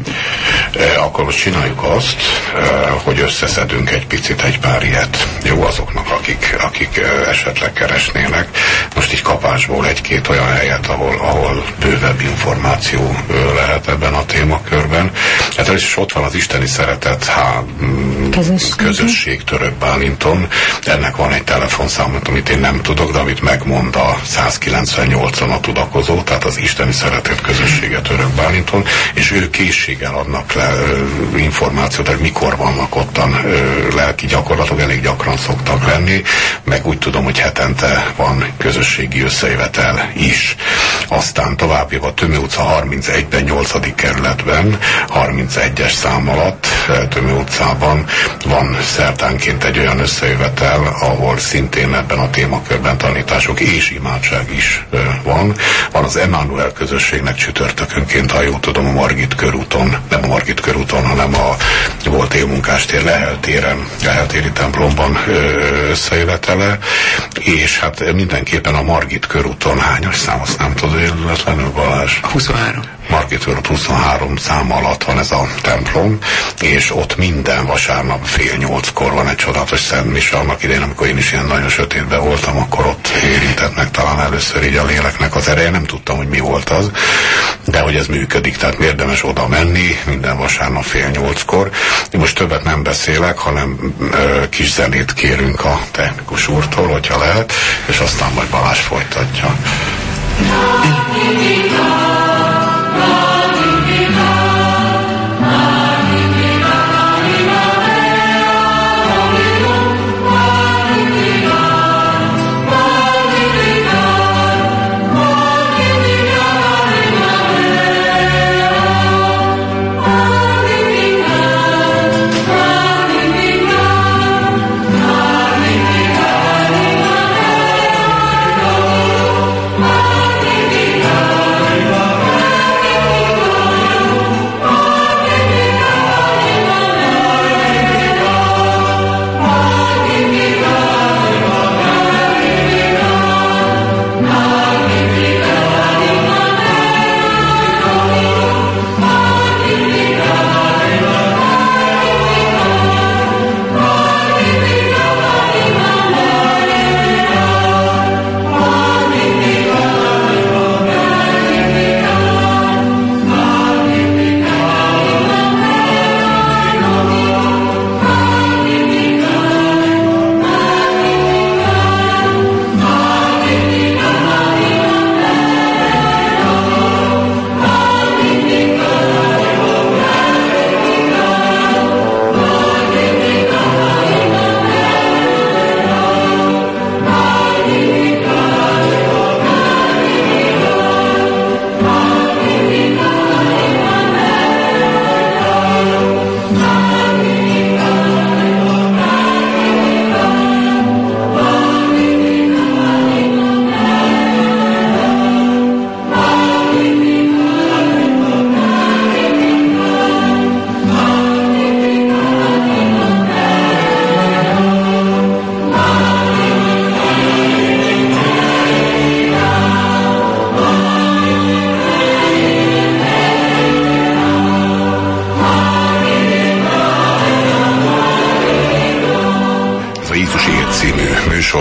[SPEAKER 3] E, akkor most csináljuk azt, e, hogy összeszedünk egy picit egy pár ilyet. Jó azoknak, akik, akik e, esetleg keresnének. Most így kapásból egy-két olyan helyet, ahol, ahol bővebb információ e, lehet ebben a témakörben. Hát először is ott van az isteni szeretet há, közösség. közösség Török Bálinton. Ennek van egy telefonszámot, amit én nem tudok, de amit megmond a száz kilencvennyolcon a tudakozó, tehát az isteni szeretet közössége Török Bálinton, és ő készséggel adnak le ö, információt, hogy mikor vannak ottan ö, lelki gyakorlatok, elég gyakran szoktak lenni, meg úgy tudom, hogy hetente van közösségi összejövetel is. Aztán továbbjövő a Tömő utca harmincegyben, nyolcadik kerületben, harmincegyes szám alatt, Tömő utcában van szerdánként egy olyan összejövetel, ahol szintén ebben a témakörben tanítások és imádság is ö, van. Van az Emmanuel közösségnek csütörtökönként, ha jól tudom, a Margit körúton, nem a Margit körúton, hanem a volt élmunkástér Lehel téren, Lehel téri templomban ö, összejövetele, és hát mindenképpen a Margit körúton, hányas szám, azt nem tudod, illetlenül Balázs?
[SPEAKER 4] huszonhárom.
[SPEAKER 3] Margit körút huszonhárom szám alatt van ez a templom, és ott minden vasárnap fél nyolckor van egy csodálatos szentmise. Annak idején, amikor én is ilyen nagyon sötétben voltam, akkor ott érintett meg talán először így a léleknek az ereje. Nem tudtam, hogy mi volt az, de hogy ez működik, tehát érdemes oda menni minden vasárnap fél nyolckor. Én most többet nem beszélek, hanem ö, kis zenét kérünk a technikus úrtól, hogyha lehet, és aztán majd Balázs folytatja.
[SPEAKER 5] Bye.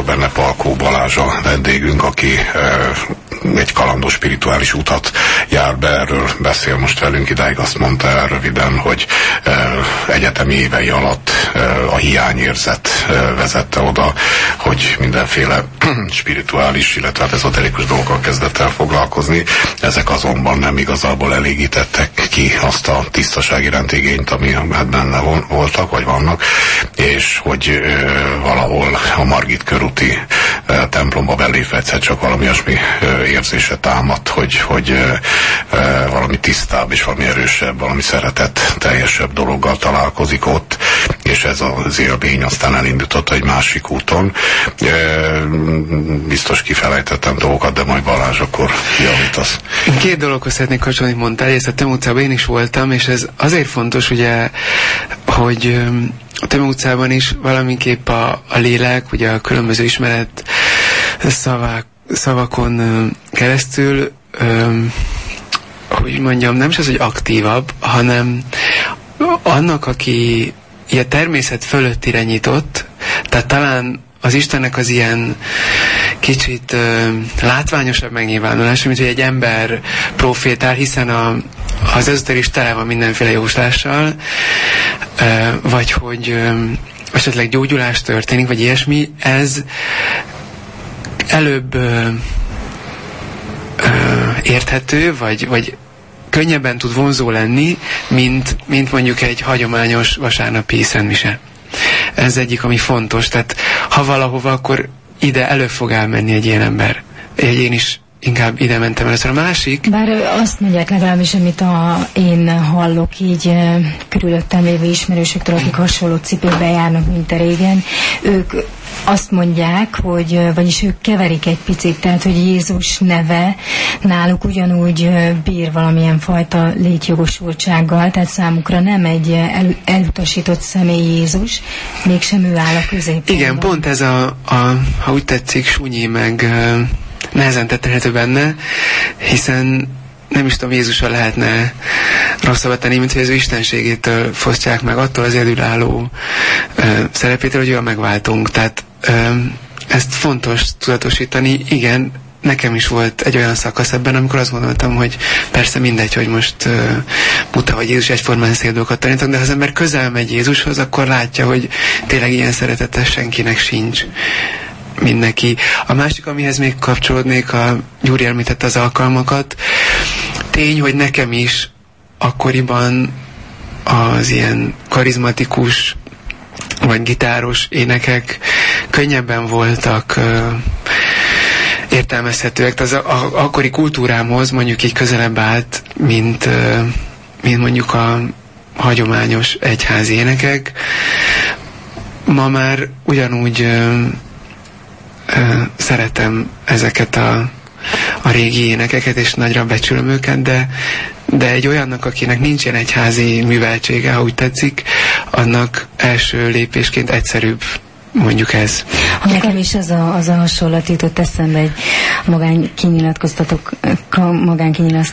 [SPEAKER 3] benne Palkó Balázs a vendégünk, aki egy kalandos spirituális utat jár be, erről beszél most velünk. Idáig azt mondta el röviden, hogy egyetemi évei alatt a hiányérzet vezette oda, hogy mindenféle spirituális, illetve hát ezoterikus dolgokkal kezdett el foglalkozni. Ezek azonban nem igazából elégítettek ki azt a tisztaság iránti igényt, ami hát benne voltak, vagy vannak, és hogy valahol a Margit körúti templomba belépve egyszer csak valami olyasmi érzése támadt, hogy, hogy valami tisztább és valami erősebb, valami szeretet teljesebb dologgal találkozik ott, és ez az élmény aztán elindította egy másik úton. Biztos kifelejtettem dolgokat, de majd Balázs, akkor javítasz.
[SPEAKER 4] Én két dologhoz szeretnék kapcsolni, hogy mondtál, és a Töme utcában én is voltam, és ez azért fontos, ugye, hogy a Töme utcában is valamiképp a, a lélek, ugye a különböző ismeret szavák, szavakon keresztül, öm, hogy mondjam, nem is az, hogy aktívabb, hanem annak, aki ilyen természet fölött irányított, tehát talán az Istennek az ilyen kicsit ö, látványosabb megnyilvánulása, mint hogy egy ember profétál, hiszen a, az ezoteris tele van mindenféle jóslással, ö, vagy hogy ö, esetleg gyógyulás történik, vagy ilyesmi, ez előbb ö, ö, érthető, vagy, vagy könnyebben tud vonzó lenni, mint, mint mondjuk egy hagyományos vasárnapi szentmise. Ez egyik, ami fontos. Tehát ha valahova, akkor ide elő fog elmenni egy ilyen ember. Én is inkább ide mentem először. A másik...
[SPEAKER 1] Bár azt mondják legalábbis, amit a, én hallok így körülöttem lévő ismerősöktől, akik hasonló cipőben járnak, mint a régen, ők azt mondják, hogy, vagyis ők keverik egy picit, tehát, hogy Jézus neve náluk ugyanúgy bír valamilyen fajta létjogosultsággal, tehát számukra nem egy el, elutasított személy Jézus, mégsem ő áll a középpontban.
[SPEAKER 4] Igen, pont ez a, a ha úgy tetszik, súnyi meg nehezen tettenhető benne, hiszen nem is tudom, Jézusra lehetne rosszabbat tenni, mint hogy az ő istenségétől fosztják meg, attól az egyedülálló ö, szerepétől, hogy ő a megváltunk. Tehát ö, ezt fontos tudatosítani. Igen, nekem is volt egy olyan szakasz ebben, amikor azt gondoltam, hogy persze mindegy, hogy most uh, Buddha vagy Jézus egyformán szép dolgokat tanítok, de ha az ember közel megy Jézushoz, akkor látja, hogy tényleg ilyen szeretetes senkinek sincs, mindenki. A másik, amihez még kapcsolódnék, a Gyuri említette az alkalmakat. Tény, hogy nekem is akkoriban az ilyen karizmatikus vagy gitáros énekek könnyebben voltak uh, értelmezhetőek. Tehát az a, a, akkori kultúrámhoz mondjuk így közelebb állt, mint, uh, mint mondjuk a hagyományos egyházi énekek. Ma már ugyanúgy uh, uh, szeretem ezeket a, a régi énekeket, és nagyra becsülöm őket, de, de egy olyannak, akinek nincsen egyházi műveltsége, ha úgy tetszik, annak első lépésként egyszerűbb mondjuk ez.
[SPEAKER 1] Nekem is az a, az a hasonlat jutott eszembe, egy magán kinyilatkoztatók, magán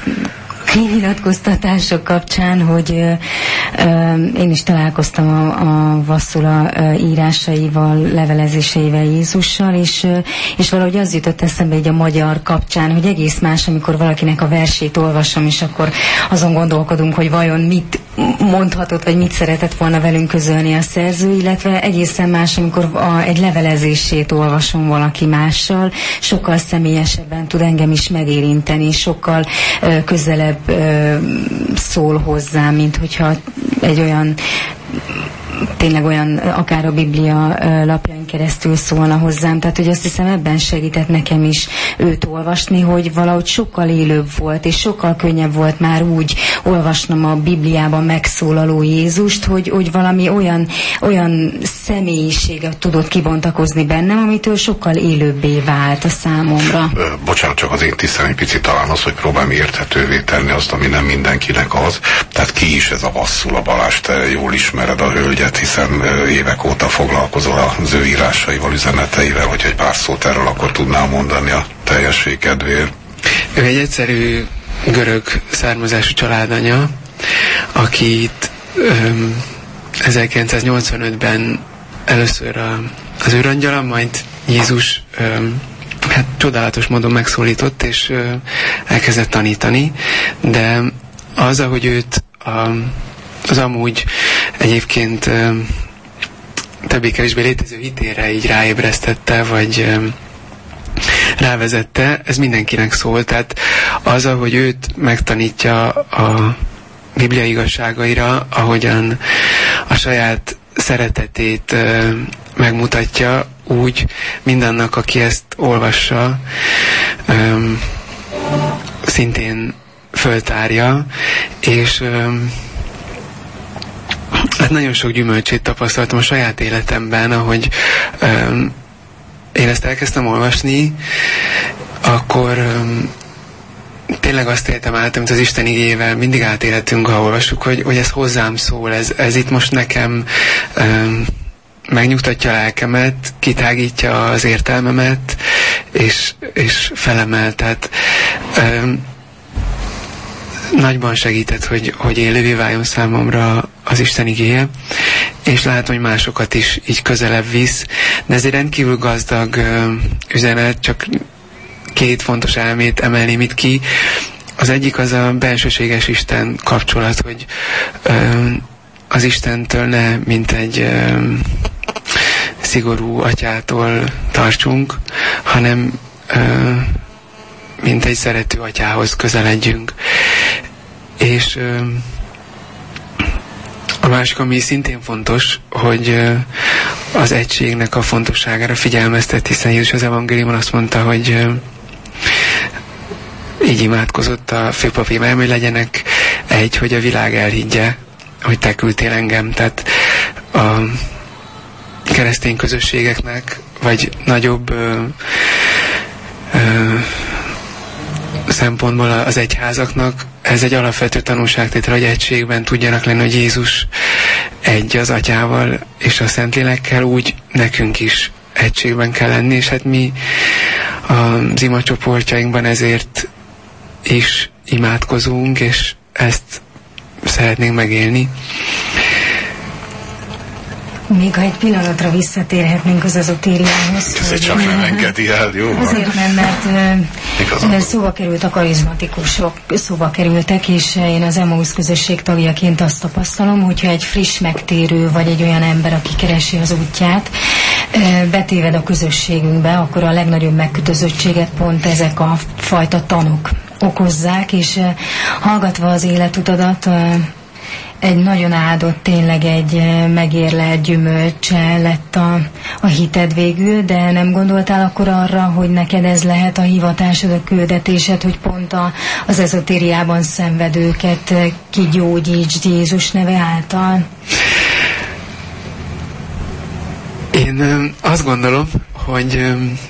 [SPEAKER 1] kinyilatkoztatások kapcsán, hogy ö, ö, én is találkoztam a, a Vasszula ö, írásaival, levelezéseivel Jézussal, és, ö, és valahogy az jutott eszembe így a magyar kapcsán, hogy egész más, amikor valakinek a versét olvasom, és akkor azon gondolkodunk, hogy vajon mit mondhatott, vagy mit szeretett volna velünk közölni a szerző, illetve egészen más, amikor a, egy levelezését olvasom valaki mással, sokkal személyesebben tud engem is megérinteni, sokkal ö, közelebb ö, szól hozzám, mint hogyha egy olyan tényleg olyan, akár a Biblia lapjain keresztül szólna hozzám. Tehát, hogy azt hiszem, ebben segített nekem is őt olvasni, hogy valahogy sokkal élőbb volt, és sokkal könnyebb volt már úgy olvasnom a Bibliában megszólaló Jézust, hogy, hogy valami olyan, olyan személyiséget tudott kibontakozni bennem, amitől sokkal élőbbé vált a számomra.
[SPEAKER 3] Ö, bocsánat, csak az én tisztem egy picit talán az, hogy próbálom érthetővé tenni azt, ami nem mindenkinek az. Tehát ki is ez a Vasszula Balázs, te jól ismered a hölgyet, hiszen évek óta foglalkozol az ő írásaival, üzeneteivel, hogy egy pár szót erről akkor tudnál mondani a teljesség kedvéért.
[SPEAKER 4] Ő egy egyszerű görög származású családanya, akit öm, ezerkilencszáznyolcvanötben először a, az őrangyala, majd Jézus hát csodálatos módon megszólított, és elkezdett tanítani, de az, ahogy őt a, az amúgy egyébként többé-kevésbé létező hitére így ráébresztette, vagy rávezette, ez mindenkinek szól. Tehát az, ahogy őt megtanítja a Biblia igazságaira, ahogyan a saját szeretetét megmutatja, úgy mindannak, aki ezt olvassa, öm, szintén föltárja, és öm, hát nagyon sok gyümölcsét tapasztaltam a saját életemben, ahogy öm, én ezt elkezdtem olvasni, akkor öm, tényleg azt éltem át, amit az Isten igével mindig átélhetünk, ha olvassuk, hogy, hogy ez hozzám szól, ez, ez itt most nekem öm, megnyugtatja a lelkemet, kitágítja az értelmemet, és, és felemel. Tehát öm, nagyban segített, hogy, hogy élővé váljon számomra az Isten igéje, és látom, hogy másokat is így közelebb visz, de ez egy rendkívül gazdag ö, üzenet, csak két fontos elmét emelném itt ki. Az egyik az a bensőséges Isten kapcsolat, hogy ö, az Istentől ne mint egy ö, szigorú atyától tartsunk, hanem ö, mint egy szerető atyához közeledjünk. És ö, a másik, ami szintén fontos, hogy ö, az egységnek a fontosságára figyelmeztet, hiszen Jézus az evangéliumban azt mondta, hogy ö, így imádkozott a főpap imám, hogy legyenek egy, hogy a világ elhiggye, hogy te küldtél engem. Tehát a keresztény közösségeknek, vagy nagyobb ö, ö, szempontból az egyházaknak ez egy alapvető tanúságtétel, hogy egységben tudjanak lenni, hogy Jézus egy az atyával és a Szentlélekkel, úgy nekünk is egységben kell lenni, és hát mi az imacsoportjainkban ezért is imádkozunk, és ezt szeretnénk megélni.
[SPEAKER 1] Még ha egy pillanatra visszatérhetnénk az ezotériához.
[SPEAKER 3] Ez csak nem engedi el, jó?
[SPEAKER 1] Azért nem, mert, mert szóba került a karizmatikusok, szóba kerültek, és én az Emmaus közösség tagjaként azt tapasztalom, hogyha egy friss megtérő, vagy egy olyan ember, aki keresi az útját, betéved a közösségünkbe, akkor a legnagyobb megkötözöttséget pont ezek a fajta tanok okozzák, és hallgatva az életutadat, egy nagyon áldott, tényleg egy megérlelt gyümölcse lett a, a hited végül, de nem gondoltál akkor arra, hogy neked ez lehet a hivatásod, a küldetésed, hogy pont a, az ezotériában szenvedőket kigyógyítsd Jézus neve által?
[SPEAKER 4] Én azt gondolom, hogy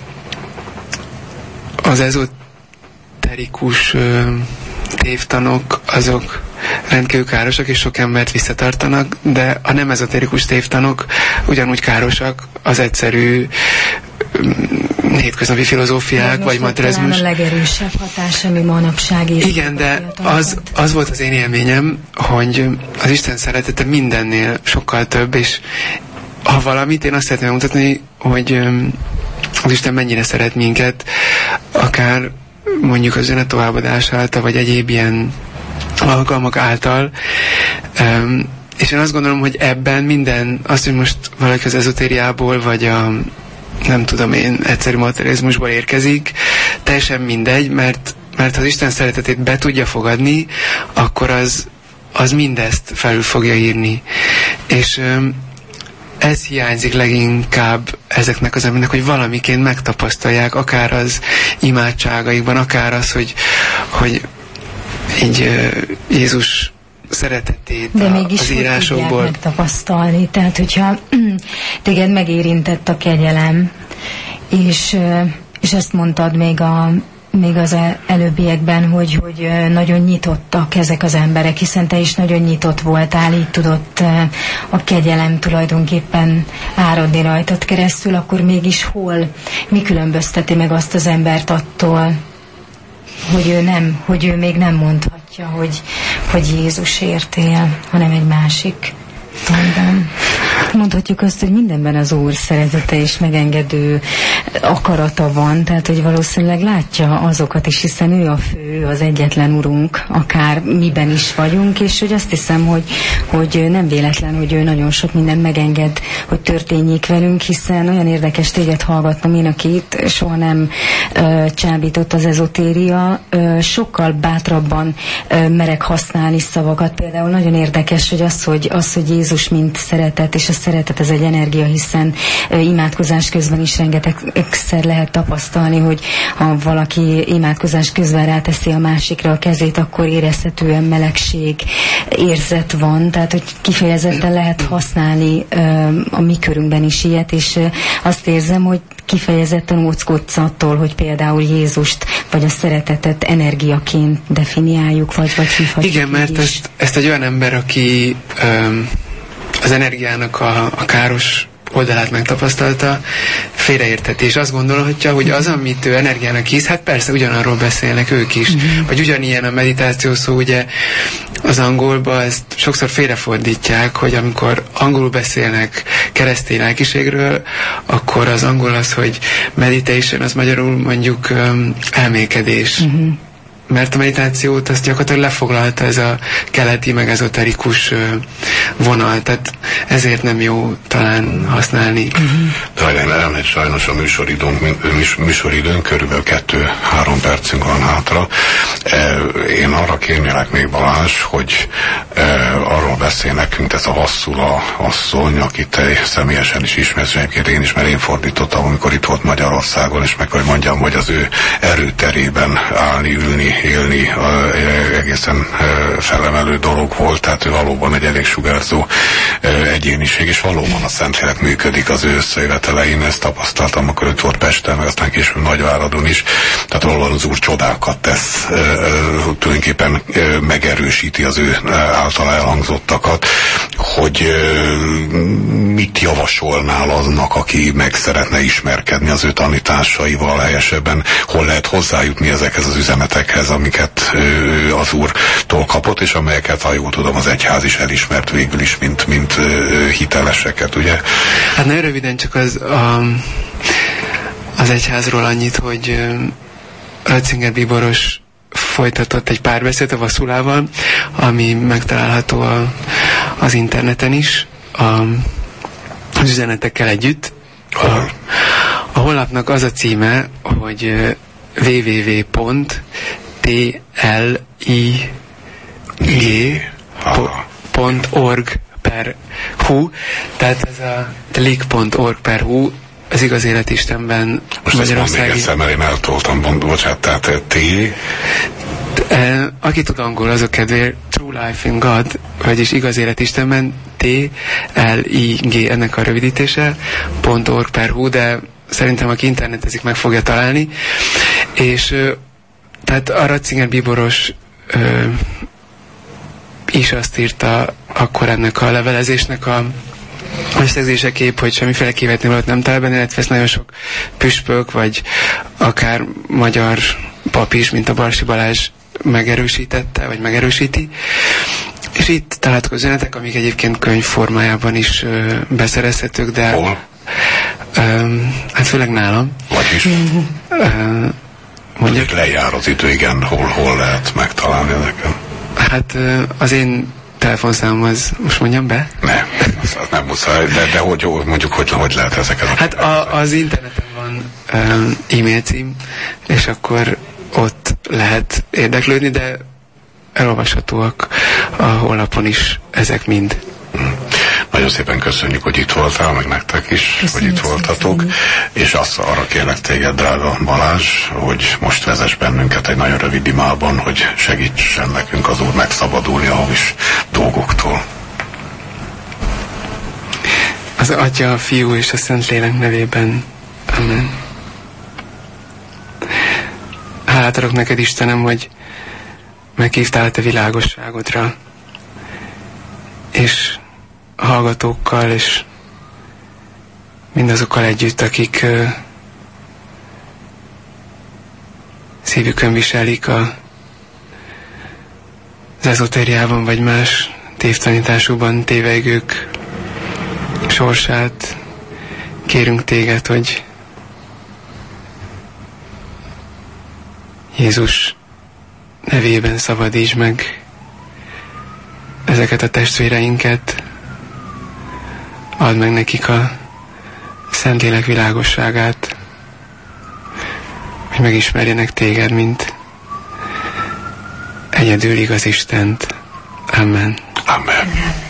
[SPEAKER 4] az ezoterikus tévtanok azok rendkívül károsak, és sok embert visszatartanak, de a nem ezotérikus tévtanok ugyanúgy károsak, az egyszerű hétköznapi filozófiák, vagy materializmus.
[SPEAKER 1] A legerősebb hatás, ami manapság is.
[SPEAKER 4] Igen, de az, az volt az én élményem, hogy az Isten szeretete mindennél sokkal több, és ha valamit, én azt szeretném megmutatni, hogy az Isten mennyire szeret minket, akár mondjuk az üzenet továbbadás által, vagy egyéb ilyen alkalmak által. Um, és én azt gondolom, hogy ebben minden, azt, hogy most valaki az ezotériából, vagy a nem tudom én, egyszerű materializmusból érkezik, teljesen mindegy, mert, mert ha az Isten szeretetét be tudja fogadni, akkor az, az mindezt felül fogja írni. És um, ez hiányzik leginkább ezeknek az embernek, hogy valamiként megtapasztalják, akár az imádságaikban, akár az, hogy, hogy így uh, Jézus szeretetét
[SPEAKER 1] de
[SPEAKER 4] a,
[SPEAKER 1] mégis
[SPEAKER 4] az írásokból.
[SPEAKER 1] De megtapasztalni. Tehát, hogyha téged megérintett a kegyelem, és, és ezt mondtad még, a, még az előbbiekben, hogy, hogy nagyon nyitottak ezek az emberek, hiszen te is nagyon nyitott voltál, így tudott a kegyelem tulajdonképpen áradni rajtad keresztül, akkor mégis hol, mi különbözteti meg azt az embert attól, hogy ő nem, hogy ő még nem mondhatja, hogy, hogy Jézusért él, hanem egy másik tanban. mondhatjuk azt, hogy mindenben az Úr szeretete és megengedő akarata van, tehát hogy valószínűleg látja azokat is, hiszen ő a fő, az egyetlen Urunk, akár miben is vagyunk, és hogy azt hiszem, hogy, hogy nem véletlen, hogy ő nagyon sok mindent megenged, hogy történjék velünk, hiszen olyan érdekes téged hallgatnom, én, aki itt soha nem ö, csábított az ezotéria, ö, sokkal bátrabban ö, merek használni szavakat. Például nagyon érdekes, hogy az, hogy, az, hogy Jézus mint szeretet, és a szeretet ez egy energia, hiszen ö, imádkozás közben is rengetegszer lehet tapasztalni, hogy ha valaki imádkozás közben ráteszi a másikra a kezét, akkor érezhetően melegség, érzet van, tehát hogy kifejezetten lehet használni ö, a mi körünkben is ilyet, és ö, azt érzem, hogy kifejezetten óckodsz attól, hogy például Jézust vagy a szeretetet energiaként definiáljuk, vagy, vagy hívhatjuk.
[SPEAKER 4] Igen, mert ezt, ezt egy olyan ember, aki öm, az energiának a, a káros oldalát megtapasztalta, félreérteti, és azt gondolhatja, hogy az, amit ő energiának hisz, hát persze ugyanarról beszélnek ők is. Mm-hmm. Vagy ugyanilyen a meditáció szó, ugye az angolban ezt sokszor félrefordítják, hogy amikor angolul beszélnek keresztény lelkiségről, akkor az angol az, hogy meditation, az magyarul mondjuk um, elmélkedés. Mm-hmm. Mert a meditációt azt gyakorlatilag lefoglalta ez a keleti, meg ezoterikus vonal, tehát ezért nem jó talán használni.
[SPEAKER 3] De ha elmegy sajnos a műsoridőnk, műsoridőnk körülbelül kettő-három percünk van hátra. Én arra kérnélek még, Balázs, hogy arról beszél nekünk ez a Vasszula asszony, akit te személyesen is ismersz, egyébként én is, mert én fordítottam, amikor itt volt Magyarországon, és meg hogy mondjam, hogy az ő erőterében állni, ülni, élni egészen felemelő dolog volt, tehát ő valóban egy elég sugárzó egyéniség, és valóban a Szentlélek működik az ő összejövetelein, ezt tapasztaltam, akkor ott volt Pesten, meg aztán később Nagyváradon is, tehát valóban az Úr csodákat tesz, tulajdonképpen megerősíti az ő általa elhangzottakat, hogy mit javasolnál aznak, aki meg szeretne ismerkedni az ő tanításaival, helyesebben hol lehet hozzájutni ezekhez az üzenetekhez, amiket ő az Úrtól kapott, és amelyeket, ha jól tudom, az egyház is elismert végül is, mint, mint hiteleseket, ugye?
[SPEAKER 4] Hát nagyon röviden csak az, a, az egyházról annyit, hogy Ratzinger Bíboros folytatott egy párbeszéd a Vasszulával, ami megtalálható a, az interneten is, a, az üzenetekkel együtt. A, a honlapnak az a címe, hogy double-u double-u double-u pont t l i g pont org per hu, tehát ez a tlik pont org per hu, az igaz élet Istenben
[SPEAKER 3] most Magyarországi... Most ezt még egyszer, mert én eltoltam, bocsánat, tehát T...
[SPEAKER 4] Aki tud angol, azok kedvéért True Life in God, vagyis igaz élet Istenben, T L I G, ennek a rövidítése, .org per hu, de szerintem aki internetezik, meg fogja találni. És tehát a Ratzinger Bíboros ö, is azt írta akkor ennek a levelezésnek a összegzésekép, hogy semmiféle kivetnivalót nem talál benne, illetve ezt nagyon sok püspök, vagy akár magyar pap is, mint a Barsi Balázs megerősítette, vagy megerősíti. És itt találtuk az üzenetek, amik egyébként könyv formájában is ö, beszerezhetők, de...
[SPEAKER 3] Hol?
[SPEAKER 4] Ö, hát főleg nálam.
[SPEAKER 3] Vagyis?
[SPEAKER 4] Ö, mondjuk...
[SPEAKER 3] Lejár az idő, igen, hol, hol lehet megtalálni ezeket?
[SPEAKER 4] Hát ö, az én telefonszám az, most mondjam be?
[SPEAKER 3] Nem, az, az nem muszáj, de, de hogy, mondjuk, hogy, hogy lehet ezeket?
[SPEAKER 4] Hát a, az interneten van um, e-mail cím, és akkor ott lehet érdeklődni, de elolvashatóak a honlapon is ezek mind.
[SPEAKER 3] Hmm. Nagyon szépen köszönjük, hogy itt voltál, meg nektek is, köszönjük, hogy itt voltatok, szépen. És azt arra kérlek téged, drága Balázs, hogy most vezess bennünket egy nagyon rövid imában, hogy segítsen nekünk az Úr megszabadulni a hamis dolgoktól.
[SPEAKER 4] Az Atya, a Fiú és a Szentlélek nevében. Amen. Hálát adok neked, Istenem, hogy meghívtál a te világosságodra, és hallgatókkal, és mindazokkal együtt, akik uh, szívükön viselik a, az ezotériában, vagy más tévtanításúban tévejgők sorsát. Kérünk téged, hogy Jézus nevében szabadíts meg ezeket a testvéreinket, add meg nekik a Szentlélek világosságát, hogy megismerjenek téged, mint egyedül igaz Istent. Amen.
[SPEAKER 3] Amen.